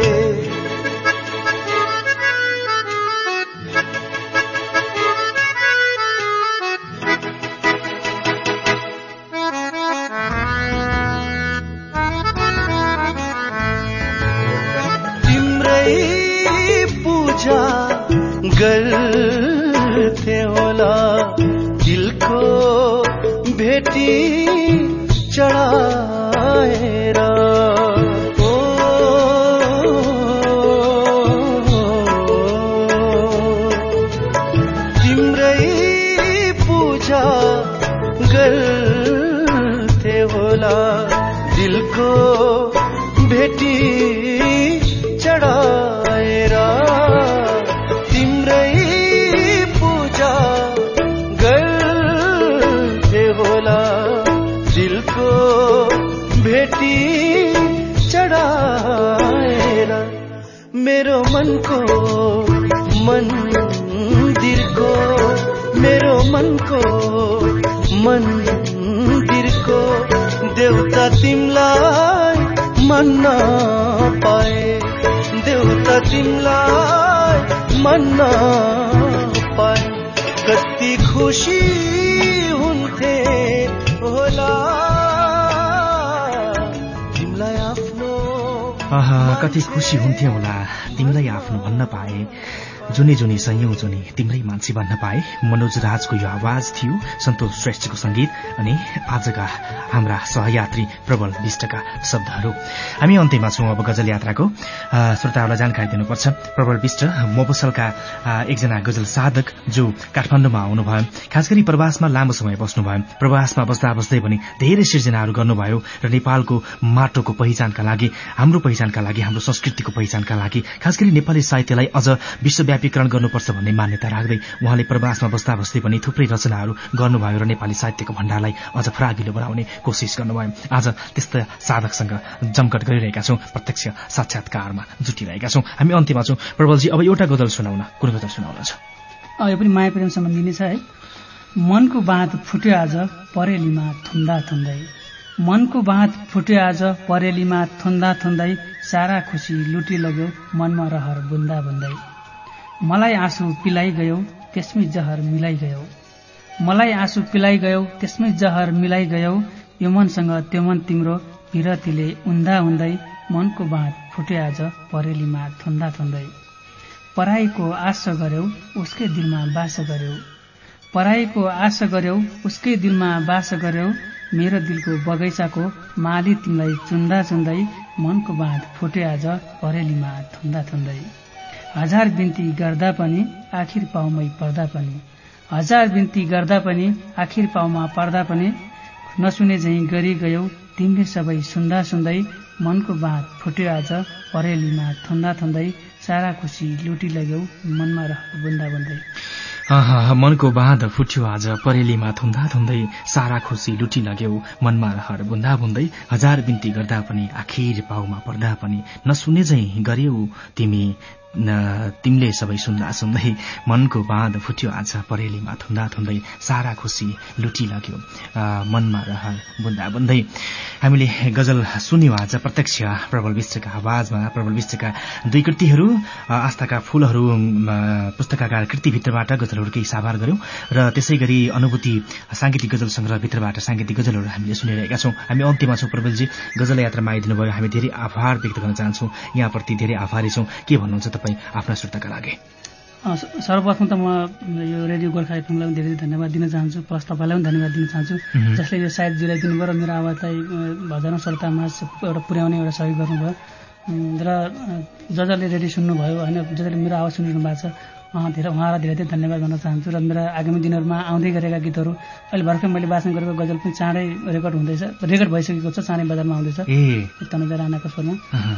गर्थे होला दिलको भेटी चढाएर ओ तिम्रै पूजा गर्थे होला दिलको भेटी चढाएर भेटी चढाएर मेरो मनको मन्दिरको मेरो मनको मन्दिरको देउता तिमीलाई मन्न पाए देउता तिमीलाई मन्न पाए कति खुसी हुन्थे होला कति खुसी हुन्थ्यो होला तिमीलाई आफ्नो भन्न पाए जुनी जुनी सयौं जुनी तिम्रै मान्छे भन्न पाए मनोज राजको यो आवाज थियो सन्तोष श्रेष्ठको संगीत अनि आजका हाम्रा सहयात्री प्रबल विष्टका शब्दहरू। हामी अन्त्यमा छौं अब गजल यात्राको। श्रोताहरूलाई जानकारी दिनुपर्छ प्रबल विष्ट मोपसलका एकजना गजल साधक जो काठमाडौँमा आउनुभयो, खास गरी प्रवासमा लामो समय बस्नुभयो। प्रवासमा बस्दा बस्दै पनि धेरै सिर्जनाहरू गर्नुभयो र नेपालको माटोको पहिचानका लागि, हाम्रो पहिचानका लागि, हाम्रो संस्कृतिको पहिचानका लागि, खास गरी नेपाली साहित्यलाई अझ विश्वव्यापीकरण गर्नुपर्छ भन्ने मान्यता राख्दै उहाँले प्रवासमा बस्दा बस्दै पनि थुप्रै रचनाहरू गर्नुभयो र नेपाली साहित्यको भण्डारलाई अझ फराकिलो बनाउने कोसिस गर्नुभयो। आज त्यस्ता साधकसँग जमघट गरिरहेका छौं, प्रत्यक्ष साक्षात्कारमा जुटिरहेका छौं। हामी अन्त्यमा छौं। प्रबलजी, अब एउटा गजल सुनाउन, कुन गजल सुनाउन छ? यो पनि माया प्रेम सम्बन्धी नै छ है। मनको बाँध फुट्यो आज परेलीमा थुन्दा थुन्दै, मनको बाँध फुट्यो आज परेलीमा थुन्दा थुन्दै, सारा खुसी लुटी लग्यो मनमा रहर बुन्दा बुन्दै। मलाई आँसु पिलाई गयो त्यसमै जहर मिलाई गयो, मलाई आँसु पिलाई गयो त्यसमै जहर मिलाई गयो, यो मनसँग त्यो मन तिम्रो विरतीले उन्दा हुँदै, मनको बाँध फुट्यो आज परेलीमा थुन्दा थुन्दै। पराईको आशा गर्यौ उसकै दिलमा बास गर्यौ, पराईको आशा गर्यौ उसकै दिलमा बास गर्यौ, मेरो दिलको बगैँचाको माली तिमीलाई चुन्दा चुन्दै, मनको बाँध फुट्यो आज परेलीमा थुन्दा थुन्दै। हजार बिन्ती गर्दा पनि आखिर पाउमै पर्दा पनि, हजार बिन्ती गर्दा पनि आखिर पाउमा पर्दा पनि, नसुने झैं गरी गयौ तिमीले सबै सुन्दा सुन्दै, मनको बाँध फुट्यो आज परेलीमा थुन्दा थुन्दै, सारा खुसी लुटी लग्यौ मनमा रहर बुन्दा बुन्दै। मनको बाँध फुट्यो आज परेलीमा थुन्दा थुन्दै, सारा खुसी लुटी लग्यौ मनमा रहर बुन्दा बुन्दै, हजार बिन्ती गर्दा पनि आखिर पाउमा पर्दा पनि, नसुने झैं गर्यौ तिमी तिमीले सबै सुन्दा सुन्दै, मनको बाँध फुट्यो आज परेलीमा थुन्दा थुन्दै, सारा खुसी लुटी लग्यो मनमा रहर बुन्दा बुन्दै। हामीले गजल सुन्यौं आज प्रत्यक्ष प्रबल विष्टका आवाजमा। प्रबल विष्टका दुई कृतिहरू आस्थाका फूलहरू पुस्तकाकार कृतिभित्रबाट गजलहरूकै साभार गर्यौं र त्यसै गरी अनुभूति सांगीतिक गजल संग्रहभित्रबाट सांगीतिक गजलहरू हामीले सुनिरहेका छौं। हामी अन्त्यमा छौं। प्रबलजी, गजल यात्रामा आइदिनु भयो, हामी धेरै आभार व्यक्त गर्न चाहन्छौं, यहाँप्रति धेरै आभारी छौं। के भन्नुहुन्छ तपाईँ आफ्ना श्रोताका लागि? सर्वप्रथम त म यो रेडियो गोर्खा एफएमलाई पनि धेरै धन्यवाद दिन चाहन्छु, प्लस तपाईँलाई पनि धन्यवाद दिन चाहन्छु जसले यो सायद जुलाइदिनु भयो र मेरो आवाजलाई हजारौँ श्रोतामाझ एउटा पुर्याउने एउटा सहयोग गर्नुभयो र ज जसले रेडियो सुन्नुभयो होइन, ज जसले मेरो आवाज सुनिरहनु भएको छ धेरै उहाँलाई धेरै धेरै धन्यवाद भन्न चाहन्छु। र मेरा आगामी दिनहरूमा आउँदै गरेका गीतहरू अहिले भर्खर मैले वाचन गरेको गजल पनि चाँडै रेकर्ड हुँदैछ, रेकर्ड भइसकेको छ, चाँडै बजारमा आउँदैछ तनुजा राणाको स्वरमा।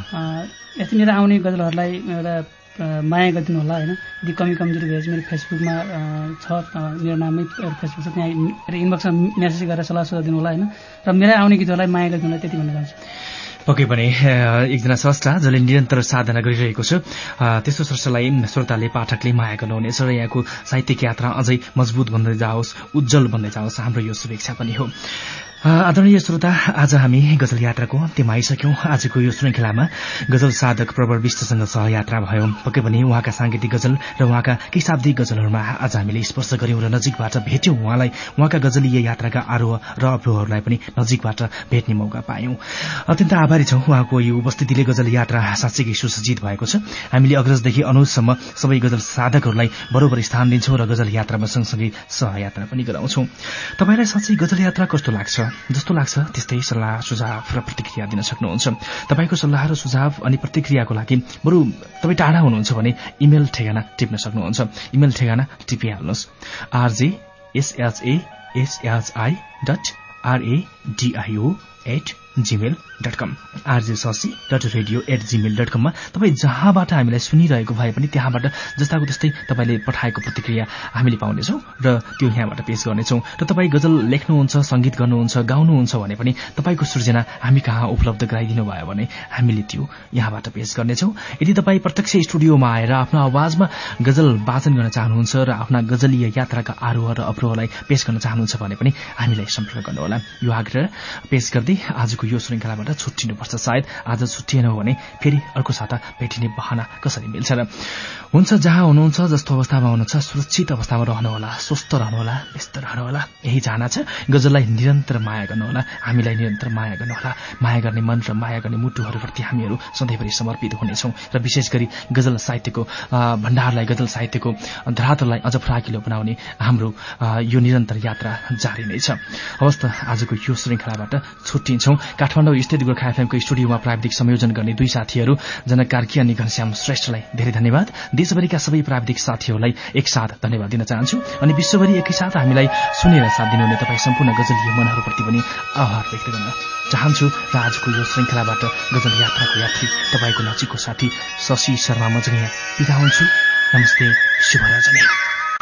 यतिनिर आउने गजलहरूलाई एउटा माया गरिदिनु होला होइन। यदि कमी कमजोरी भए चाहिँ मेरो फेसबुकमा छ, मेरो नामै फेसबुक छ, त्यहाँ मेरो इनबक्समा मेसेज गरेर सल्लाह सुझाव दिनु होला होइन। र मेरै आउने गीतहरूलाई माया गरिदिनु होला, त्यति भन्न चाहन्छु। पक्कै पनि एकजना स्रष्टा जसले निरन्तर साधना गरिरहेको छ, त्यस्तो स्रष्टालाई श्रोताले पाठकले माया गर्नुहुनेछ र यहाँको साहित्यिक यात्रा अझै मजबुत बन्दै जाओस्, उज्जवल बन्दै जाओस्, हाम्रो यो शुभेच्छा पनि हो। आदरणीय श्रोता, आज हामी गजल यात्राको अन्त्यमा आइसक्यौं। आजको यो श्रृङ्खलामा गजल साधक प्रवर विष्टसँग सहयात्रा भयो। पक्कै पनि उहाँका साङ्गीतिक गजल र उहाँका केही शाब्दिक गजलहरूमा आज हामीले स्पर्श गर्यौं र नजिकबाट भेट्यौं उहाँलाई, उहाँका गजलीय यात्राका आरोह र अवरोहहरूलाई पनि नजिकबाट भेट्ने मौका पायौं। अत्यन्त आभारी छौं उहाँको यो उपस्थितिले गजल यात्रा साँच्चैकै सुसज्जित भएको छ। हामीले अग्रजदेखि अनुजसम्म सबै गजल साधकहरूलाई बरोबर स्थान दिन्छौं र गजल यात्रामा सँगसँगै सहयात्रा पनि गराउँछौं। तपाईलाई साँच्चै गजल यात्रा कस्तो लाग्छ? जस्तो लाग्छ त्यस्तै सल्लाह सुझाव र प्रतिक्रिया दिन सक्नुहुन्छ। तपाईँको सल्लाह र सुझाव अनि प्रतिक्रियाको लागि बरु तपाईँ टाढा हुनुहुन्छ भने इमेल ठेगाना टिप्न सक्नुहुन्छ। इमेल ठेगाना टिपिहाल्नुहोस् RJ SHA SHI dot RADIO at Gmail dot com RJ Shashi dot radio at Gmail dot कममा तपाईँ जहाँबाट हामीलाई सुनिरहेको भए पनि त्यहाँबाट जस्ताको त्यस्तै तपाईँले पठाएको प्रतिक्रिया हामीले पाउनेछौँ र त्यो यहाँबाट पेश गर्नेछौँ। र तपाईँ गजल लेख्नुहुन्छ, सङ्गीत गर्नुहुन्छ, गाउनुहुन्छ भने पनि तपाईँको सृजना हामी कहाँ उपलब्ध गराइदिनु भयो भने हामीले त्यो यहाँबाट पेश गर्नेछौँ। यदि तपाईँ प्रत्यक्ष स्टुडियोमा आएर आफ्नो आवाजमा गजल वाचन गर्न चाहनुहुन्छ र आफ्ना गजलीय यात्राका आरोह र अवरोहलाई पेश गर्न चाहनुहुन्छ भने पनि हामीलाई सम्पर्क गर्नुहोला। यो आग्रह पेश गर्दै आजको यो श्रृङ्खलाबाट छुट्टिनुपर्छ। सायद आज छुट्टिएनौ भने फेरि अर्को साता भेटिने बहाना कसरी मिल्छ र हुन्छ। जहाँ हुनुहुन्छ, जस्तो अवस्थामा हुनुहुन्छ, सुरक्षित अवस्थामा रहनुहोला, स्वस्थ रहनुहोला, व्यस्त रहनुहोला, यही चाहना छ। गजललाई निरन्तर माया गर्नुहोला, हामीलाई निरन्तर माया गर्नुहोला। माया गर्ने मन र माया गर्ने मुटुहरूप्रति हामीहरू सधैँभरि समर्पित हुनेछौँ र विशेष गरी गजल साहित्यको भण्डारलाई, गजल साहित्यको धरातललाई अझ फराकिलो बनाउने हाम्रो यो निरन्तर यात्रा जारी नै छ। हवस् त, आजको यो श्रृङ्खलाबाट छुट्टिन्छौँ। काठमाडौँ स्टेट गोर्खा एफएमको स्टुडियोमा प्राविधिक संयोजन गर्ने दुई साथीहरू जनक कार्की अनि घनश्याम श्रेष्ठलाई धेरै धन्यवाद। देशभरिका सबै प्राविधिक साथीहरूलाई एकसाथ धन्यवाद दिन चाहन्छु अनि विश्वभरि एकैसाथ हामीलाई सुनेर साथ दिनुहुने तपाईँ सम्पूर्ण गजलीय मनहरूप्रति पनि आभार व्यक्त गर्न चाहन्छु। र आजको यो श्रृङ्खलाबाट गजल यात्राको यात्री तपाईँको नजिकको साथी शशी शर्मा मजनिया बिदा हुन्छु। नमस्ते, शुभ रजनी।